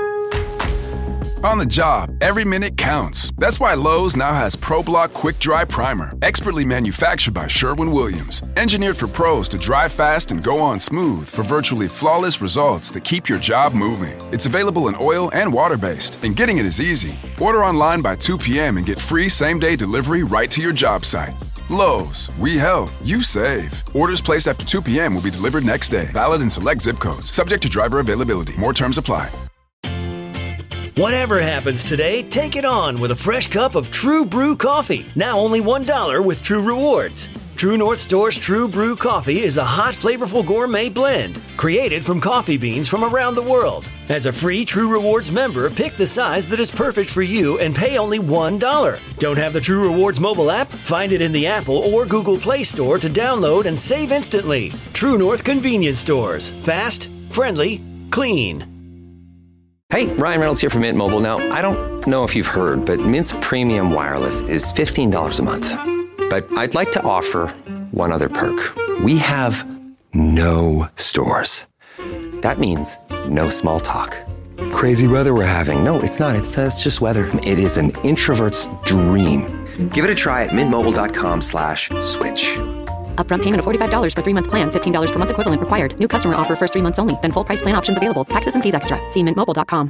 On the job, every minute counts. That's why Lowe's now has ProBlock Quick Dry Primer, expertly manufactured by Sherwin-Williams. Engineered for pros to dry fast and go on smooth for virtually flawless results that keep your job moving. It's available in oil and water-based, and getting it is easy. Order online by 2 p.m. and get free same-day delivery right to your job site. Lowe's, we help, you save. Orders placed after 2 p.m. will be delivered next day. Valid in select zip codes. Subject to driver availability. More terms apply. Whatever happens today, take it on with a fresh cup of True Brew coffee. Now only $1 with True Rewards. True North Store's True Brew Coffee is a hot, flavorful gourmet blend created from coffee beans from around the world. As a free True Rewards member, pick the size that is perfect for you and pay only $1. Don't have the True Rewards mobile app? Find it in the Apple or Google Play Store to download and save instantly. True North Convenience Stores. Fast, friendly, clean. Hey, Ryan Reynolds here from Mint Mobile. Now, I don't know if you've heard, but Mint's premium wireless is $15 a month. But I'd like to offer one other perk. We have no stores. That means no small talk. Crazy weather we're having. No, it's not. It's just weather. It is an introvert's dream. Give it a try at mintmobile.com/switch. Upfront payment of $45 for 3-month plan. $15 per month equivalent required. New customer offer first 3 months only. Then full price plan options available. Taxes and fees extra. See mintmobile.com.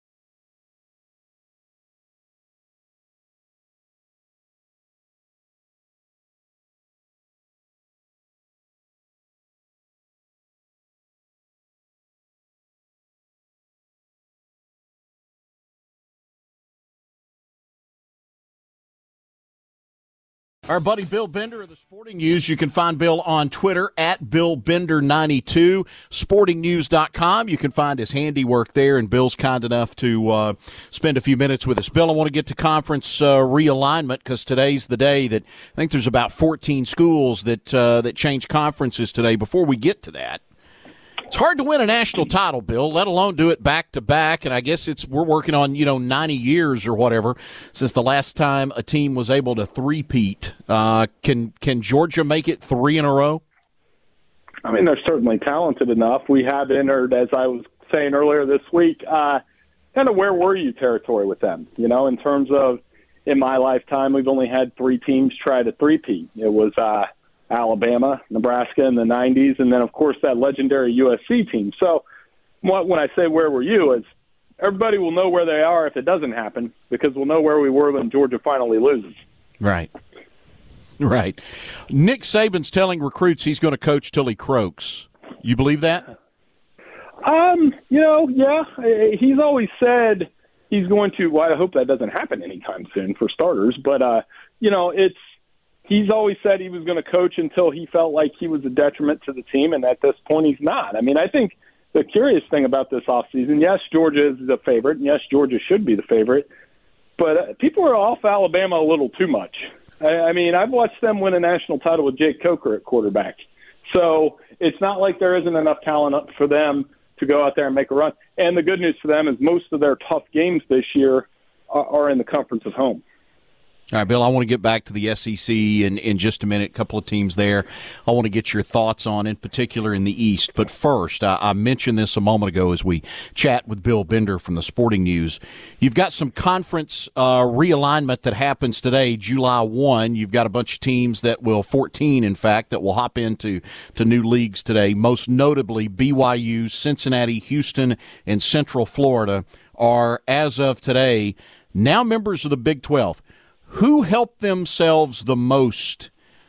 Our buddy Bill Bender of the Sporting News. You can find Bill on Twitter at BillBender92. SportingNews.com. You can find his handiwork there, and Bill's kind enough to spend a few minutes with us. Bill, I want to get to conference realignment because today's the day that I think there's about 14 schools that change conferences today. Before we get to that, it's hard to win a national title, Bill, let alone do it back-to-back, and I guess we're working on, 90 years or whatever since the last time a team was able to three-peat. Can Georgia make it 3 in a row? I mean, they're certainly talented enough. We have entered, as I was saying earlier this week, kind of where were you territory with them, in terms of in my lifetime, we've only had 3 teams try to three-peat. It was Alabama, Nebraska in the 90s, and then, of course, that legendary USC team. So when I say where were you, is everybody will know where they are if it doesn't happen because we'll know where we were when Georgia finally loses. Right. Nick Saban's telling recruits he's going to coach till he croaks. You believe that? Yeah. He's always said he's going to – well, I hope that doesn't happen anytime soon for starters. But, he's always said he was going to coach until he felt like he was a detriment to the team, and at this point he's not. I mean, I think the curious thing about this offseason, yes, Georgia is the favorite, and yes, Georgia should be the favorite, but people are off Alabama a little too much. I mean, I've watched them win a national title with Jake Coker at quarterback. So it's not like there isn't enough talent up for them to go out there and make a run. And the good news for them is most of their tough games this year are in the conference of home. All right, Bill, I want to get back to the SEC in just a minute. A couple of teams there I want to get your thoughts on, in particular in the East. But first, I mentioned this a moment ago as we chat with Bill Bender from the Sporting News. You've got some conference realignment that happens today, July 1. You've got a bunch of teams 14, in fact, that will hop into new leagues today. Most notably, BYU, Cincinnati, Houston, and Central Florida are, as of today, now members of the Big 12. Who helped themselves the most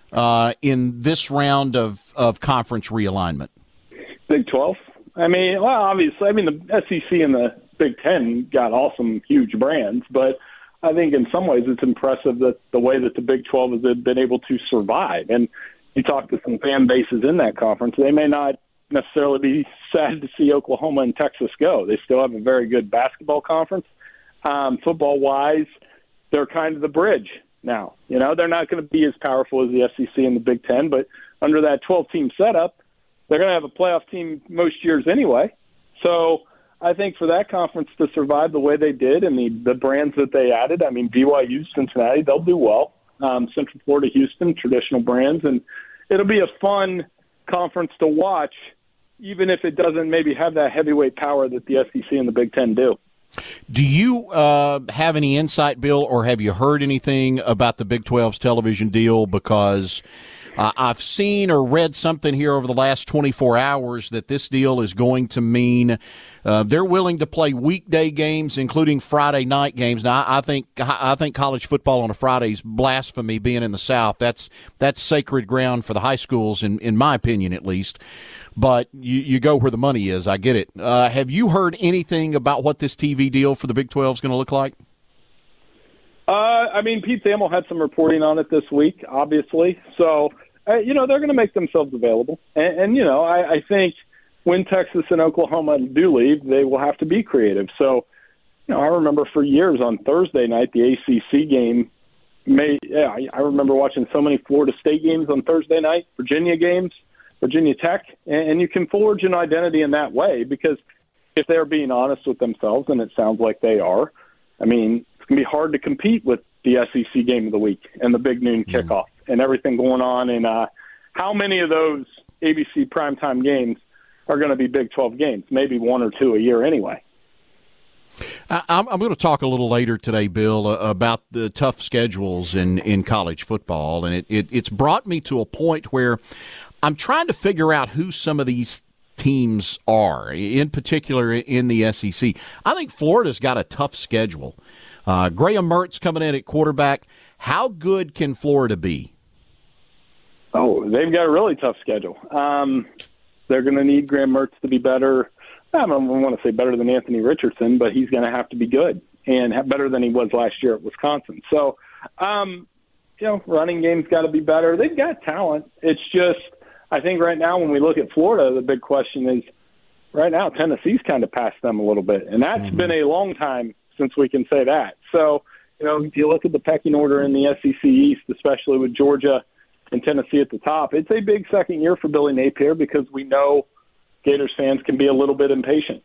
in this round of conference realignment? Big 12. I mean, well, obviously, the SEC and the Big 10 got awesome, huge brands, but I think in some ways it's impressive that the way that the Big 12 has been able to survive. And you talk to some fan bases in that conference, they may not necessarily be sad to see Oklahoma and Texas go. They still have a very good basketball conference. Football-wise, they're kind of the bridge now. They're not going to be as powerful as the SEC and the Big Ten, but under that 12-team setup, they're going to have a playoff team most years anyway. So I think for that conference to survive the way they did and the brands that they added, BYU, Cincinnati, they'll do well. Central Florida, Houston, traditional brands, and it'll be a fun conference to watch, even if it doesn't maybe have that heavyweight power that the SEC and the Big Ten do. Do you have any insight, Bill, or have you heard anything about the Big 12's television deal? Because I've seen or read something here over the last 24 hours that this deal is going to mean they're willing to play weekday games, including Friday night games. Now, I think college football on a Friday is blasphemy, being in the South. That's sacred ground for the high schools, in my opinion, at least. But you go where the money is. I get it. Have you heard anything about what this TV deal for the Big 12 is going to look like? Pete Thamel had some reporting on it this week, obviously. So they're going to make themselves available. And I think when Texas and Oklahoma do leave, they will have to be creative. So, I remember for years on Thursday night, the ACC game, I remember watching so many Florida State games on Thursday night, Virginia games, Virginia Tech, and you can forge an identity in that way because if they're being honest with themselves, and it sounds like they are, I mean, it's going to be hard to compete with the SEC game of the week and the big noon kickoff and everything going on. And how many of those ABC primetime games are going to be Big 12 games? Maybe one or two a year anyway. I'm going to talk a little later today, Bill, about the tough schedules in college football, and it's brought me to a point where I'm trying to figure out who some of these teams are, in particular in the SEC. I think Florida's got a tough schedule. Graham Mertz coming in at quarterback. How good can Florida be? Oh, they've got a really tough schedule. They're going to need Graham Mertz to be better. I don't want to say better than Anthony Richardson, but he's going to have to be good and better than he was last year at Wisconsin. So, running game's got to be better. They've got talent. It's just, I think right now when we look at Florida, the big question is right now Tennessee's kind of passed them a little bit, and that's been a long time since we can say that. So, if you look at the pecking order in the SEC East, especially with Georgia and Tennessee at the top, it's a big second year for Billy Napier because we know Gators fans can be a little bit impatient.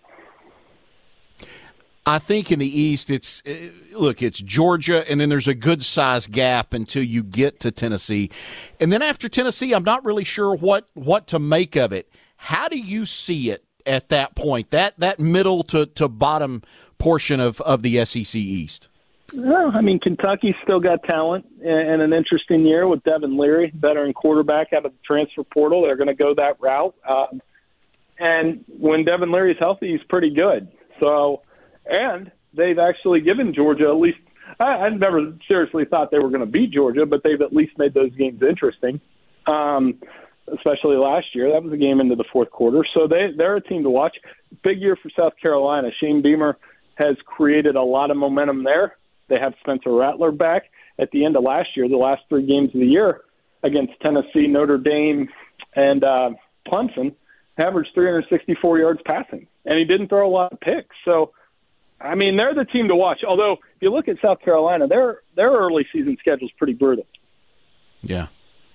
I think in the East, it's Georgia, and then there's a good-sized gap until you get to Tennessee. And then after Tennessee, I'm not really sure what to make of it. How do you see it at that point, that middle to bottom portion of the SEC East? Well, I mean, Kentucky's still got talent and an interesting year with Devin Leary, veteran quarterback out of the transfer portal. They're going to go that route. And when Devin Leary's healthy, he's pretty good. So, and they've actually given Georgia at least – I never seriously thought they were going to beat Georgia, but they've at least made those games interesting, especially last year. That was a game into the fourth quarter. So they're a team to watch. Big year for South Carolina. Shane Beamer has created a lot of momentum there. They have Spencer Rattler back at the end of last year, the last three games of the year against Tennessee, Notre Dame, and Clemson. Averaged 364 yards passing, and he didn't throw a lot of picks. So, I mean, they're the team to watch. Although, if you look at South Carolina, their early season schedule is pretty brutal. Yeah.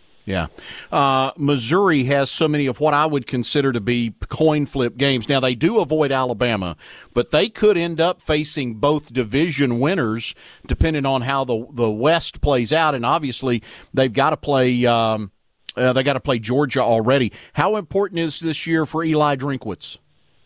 Missouri has so many of what I would consider to be coin flip games. Now, they do avoid Alabama, but they could end up facing both division winners depending on how the West plays out, and obviously they've got to play they got to play Georgia already. How important is this year for Eli Drinkwitz?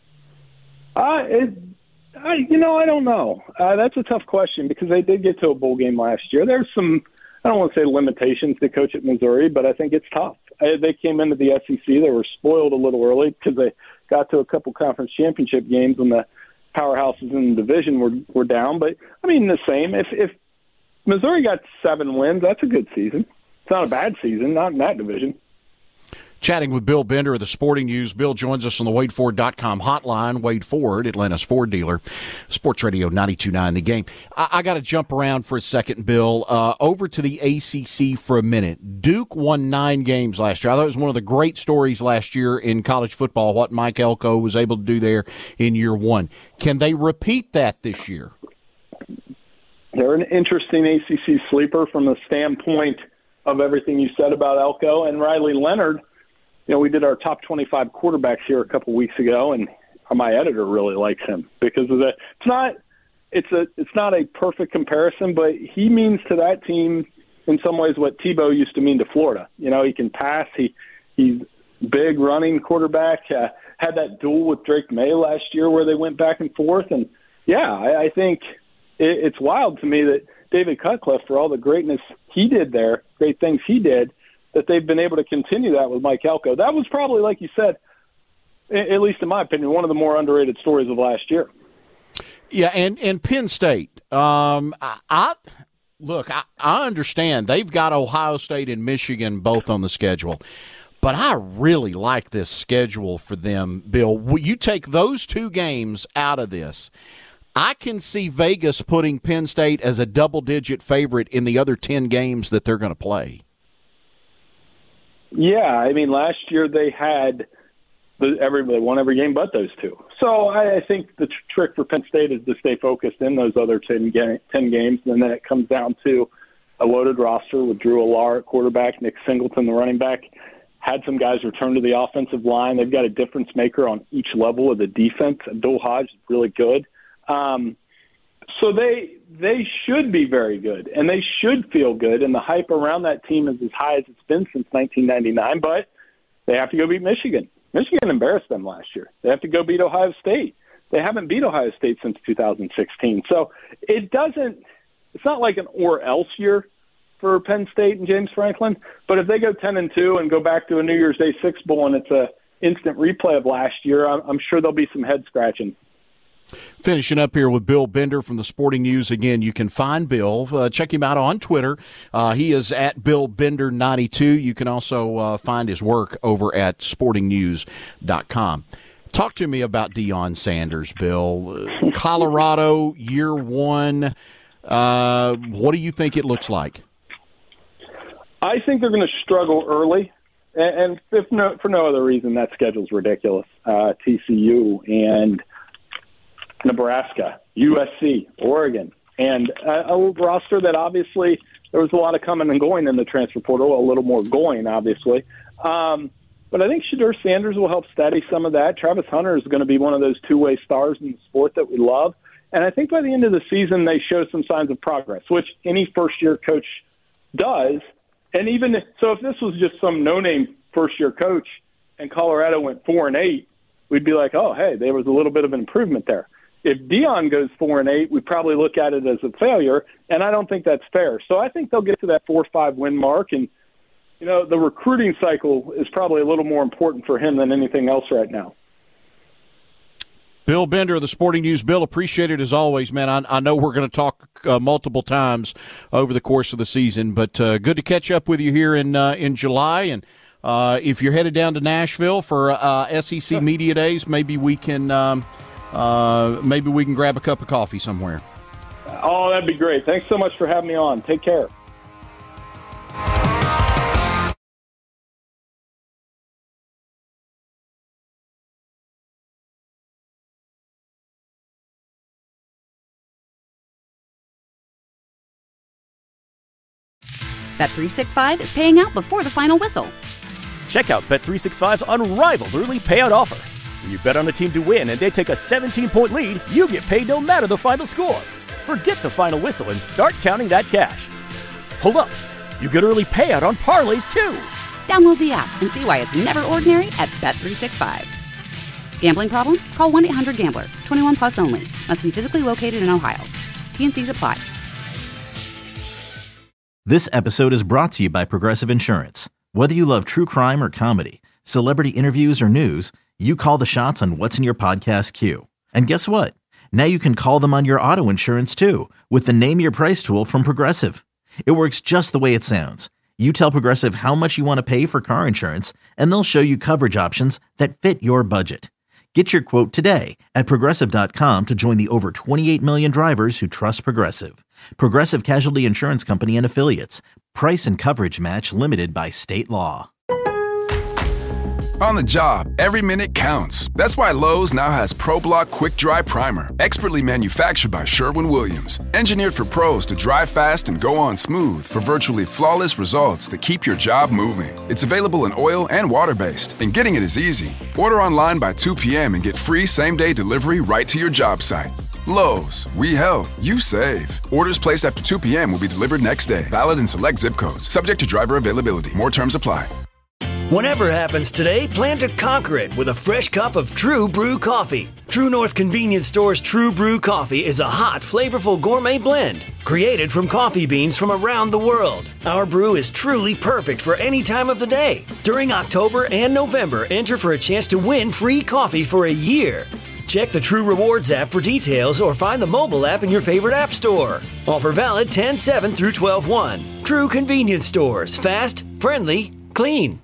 I don't know. That's a tough question because they did get to a bowl game last year. There's some, I don't want to say limitations to coach at Missouri, but I think it's tough. They came into the SEC. They were spoiled a little early because they got to a couple conference championship games when the powerhouses in the division were down. But, I mean, the same. If Missouri got 7 wins, that's a good season. It's not a bad season, not in that division. Chatting with Bill Bender of the Sporting News. Bill joins us on the WadeFord.com hotline. Wade Ford, Atlanta's Ford dealer. Sports Radio 92.9 The Game. I got to jump around for a second, Bill. Over to the ACC for a minute. Duke won 9 games last year. I thought it was one of the great stories last year in college football, what Mike Elko was able to do there in year one. Can they repeat that this year? They're an interesting ACC sleeper from the standpoint of everything you said about Elko and Riley Leonard. We did our top 25 quarterbacks here a couple weeks ago, and my editor really likes him because of that. It's not a perfect comparison, but he means to that team in some ways what Tebow used to mean to Florida. He can pass. He's big running quarterback. Had that duel with Drake May last year where they went back and forth, and I think it's wild to me that David Cutcliffe, for all the greatness he did there, great things he did, that they've been able to continue that with Mike Elko. That was probably, like you said, at least in my opinion, one of the more underrated stories of last year. Yeah, and Penn State. I understand they've got Ohio State and Michigan both on the schedule, but I really like this schedule for them, Bill. You take those 2 games out of this, I can see Vegas putting Penn State as a double-digit favorite in the other 10 games that they're going to play. Yeah, I mean, last year they had everybody won every game but those two. So I think the trick for Penn State is to stay focused in those other 10 games, and then it comes down to a loaded roster with Drew Allar at quarterback, Nick Singleton, the running back. Had some guys return to the offensive line. They've got a difference maker on each level of the defense. Abdul Hodge is really good. So they should be very good, and they should feel good, and the hype around that team is as high as it's been since 1999, but they have to go beat Michigan. Michigan embarrassed them last year. They have to go beat Ohio State. They haven't beat Ohio State since 2016. So it's not like an or-else year for Penn State and James Franklin, but if they go 10-2 and go back to a New Year's Day Six Bowl and it's a instant replay of last year, I'm sure there'll be some head-scratching. Finishing up here with Bill Bender from the Sporting News. Again, you can find Bill. Check him out on Twitter. He is at BillBender92. You can also find his work over at sportingnews.com. Talk to me about Deion Sanders, Bill. Colorado, year one. What do you think it looks like? I think they're going to struggle early, and for no other reason, that schedule's ridiculous. TCU and Nebraska, USC, Oregon, and a roster that obviously there was a lot of coming and going in the transfer portal, a little more going, obviously. But I think Shedeur Sanders will help steady some of that. Travis Hunter is going to be one of those two-way stars in the sport that we love. And I think by the end of the season, they show some signs of progress, which any first-year coach does. And even so, if this was just some no-name first-year coach and Colorado went 4-8, we'd be like, oh, hey, there was a little bit of an improvement there. If Deion goes 4-8, we probably look at it as a failure, and I don't think that's fair. So I think they'll get to that 4-5 win mark, and the recruiting cycle is probably a little more important for him than anything else right now. Bill Bender of the Sporting News. Bill, appreciate it as always, man. I know we're going to talk multiple times over the course of the season, but good to catch up with you here in July. And if you're headed down to Nashville for SEC Media Days, maybe we can grab a cup of coffee somewhere. Oh, that'd be great. Thanks so much for having me on. Take care. Bet365 is paying out before the final whistle. Check out Bet365's unrivaled early payout offer. When you bet on a team to win and they take a 17-point lead, you get paid no matter the final score. Forget the final whistle and start counting that cash. Hold up. You get early payout on parlays, too. Download the app and see why it's never ordinary at Bet365. Gambling problem? Call 1-800-GAMBLER. 21 plus only. Must be physically located in Ohio. T&Cs apply. This episode is brought to you by Progressive Insurance. Whether you love true crime or comedy, celebrity interviews or news, you call the shots on what's in your podcast queue. And guess what? Now you can call them on your auto insurance too with the Name Your Price tool from Progressive. It works just the way it sounds. You tell Progressive how much you want to pay for car insurance, and they'll show you coverage options that fit your budget. Get your quote today at Progressive.com to join the over 28 million drivers who trust Progressive. Progressive Casualty Insurance Company and Affiliates. Price and coverage match limited by state law. On the job, every minute counts. That's why Lowe's now has ProBlock Quick Dry Primer, expertly manufactured by Sherwin-Williams. Engineered for pros to dry fast and go on smooth for virtually flawless results that keep your job moving. It's available in oil and water-based, and getting it is easy. Order online by 2 p.m. and get free same-day delivery right to your job site. Lowe's, we help, you save. Orders placed after 2 p.m. will be delivered next day. Valid in select zip codes. Subject to driver availability. More terms apply. Whatever happens today, plan to conquer it with a fresh cup of True Brew coffee. True North Convenience Store's True Brew coffee is a hot, flavorful gourmet blend created from coffee beans from around the world. Our brew is truly perfect for any time of the day. During October and November, enter for a chance to win free coffee for a year. Check the True Rewards app for details or find the mobile app in your favorite app store. Offer valid 10/7 through 12/1. True Convenience Stores. Fast, friendly, clean.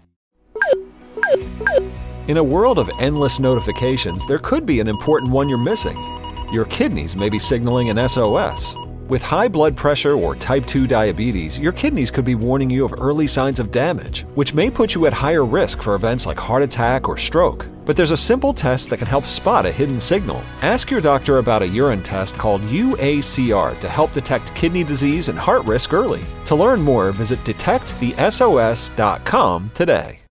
In a world of endless notifications, there could be an important one you're missing. Your kidneys may be signaling an SOS. With high blood pressure or type 2 diabetes, your kidneys could be warning you of early signs of damage, which may put you at higher risk for events like heart attack or stroke. But there's a simple test that can help spot a hidden signal. Ask your doctor about a urine test called UACR to help detect kidney disease and heart risk early. To learn more, visit detectthesos.com today.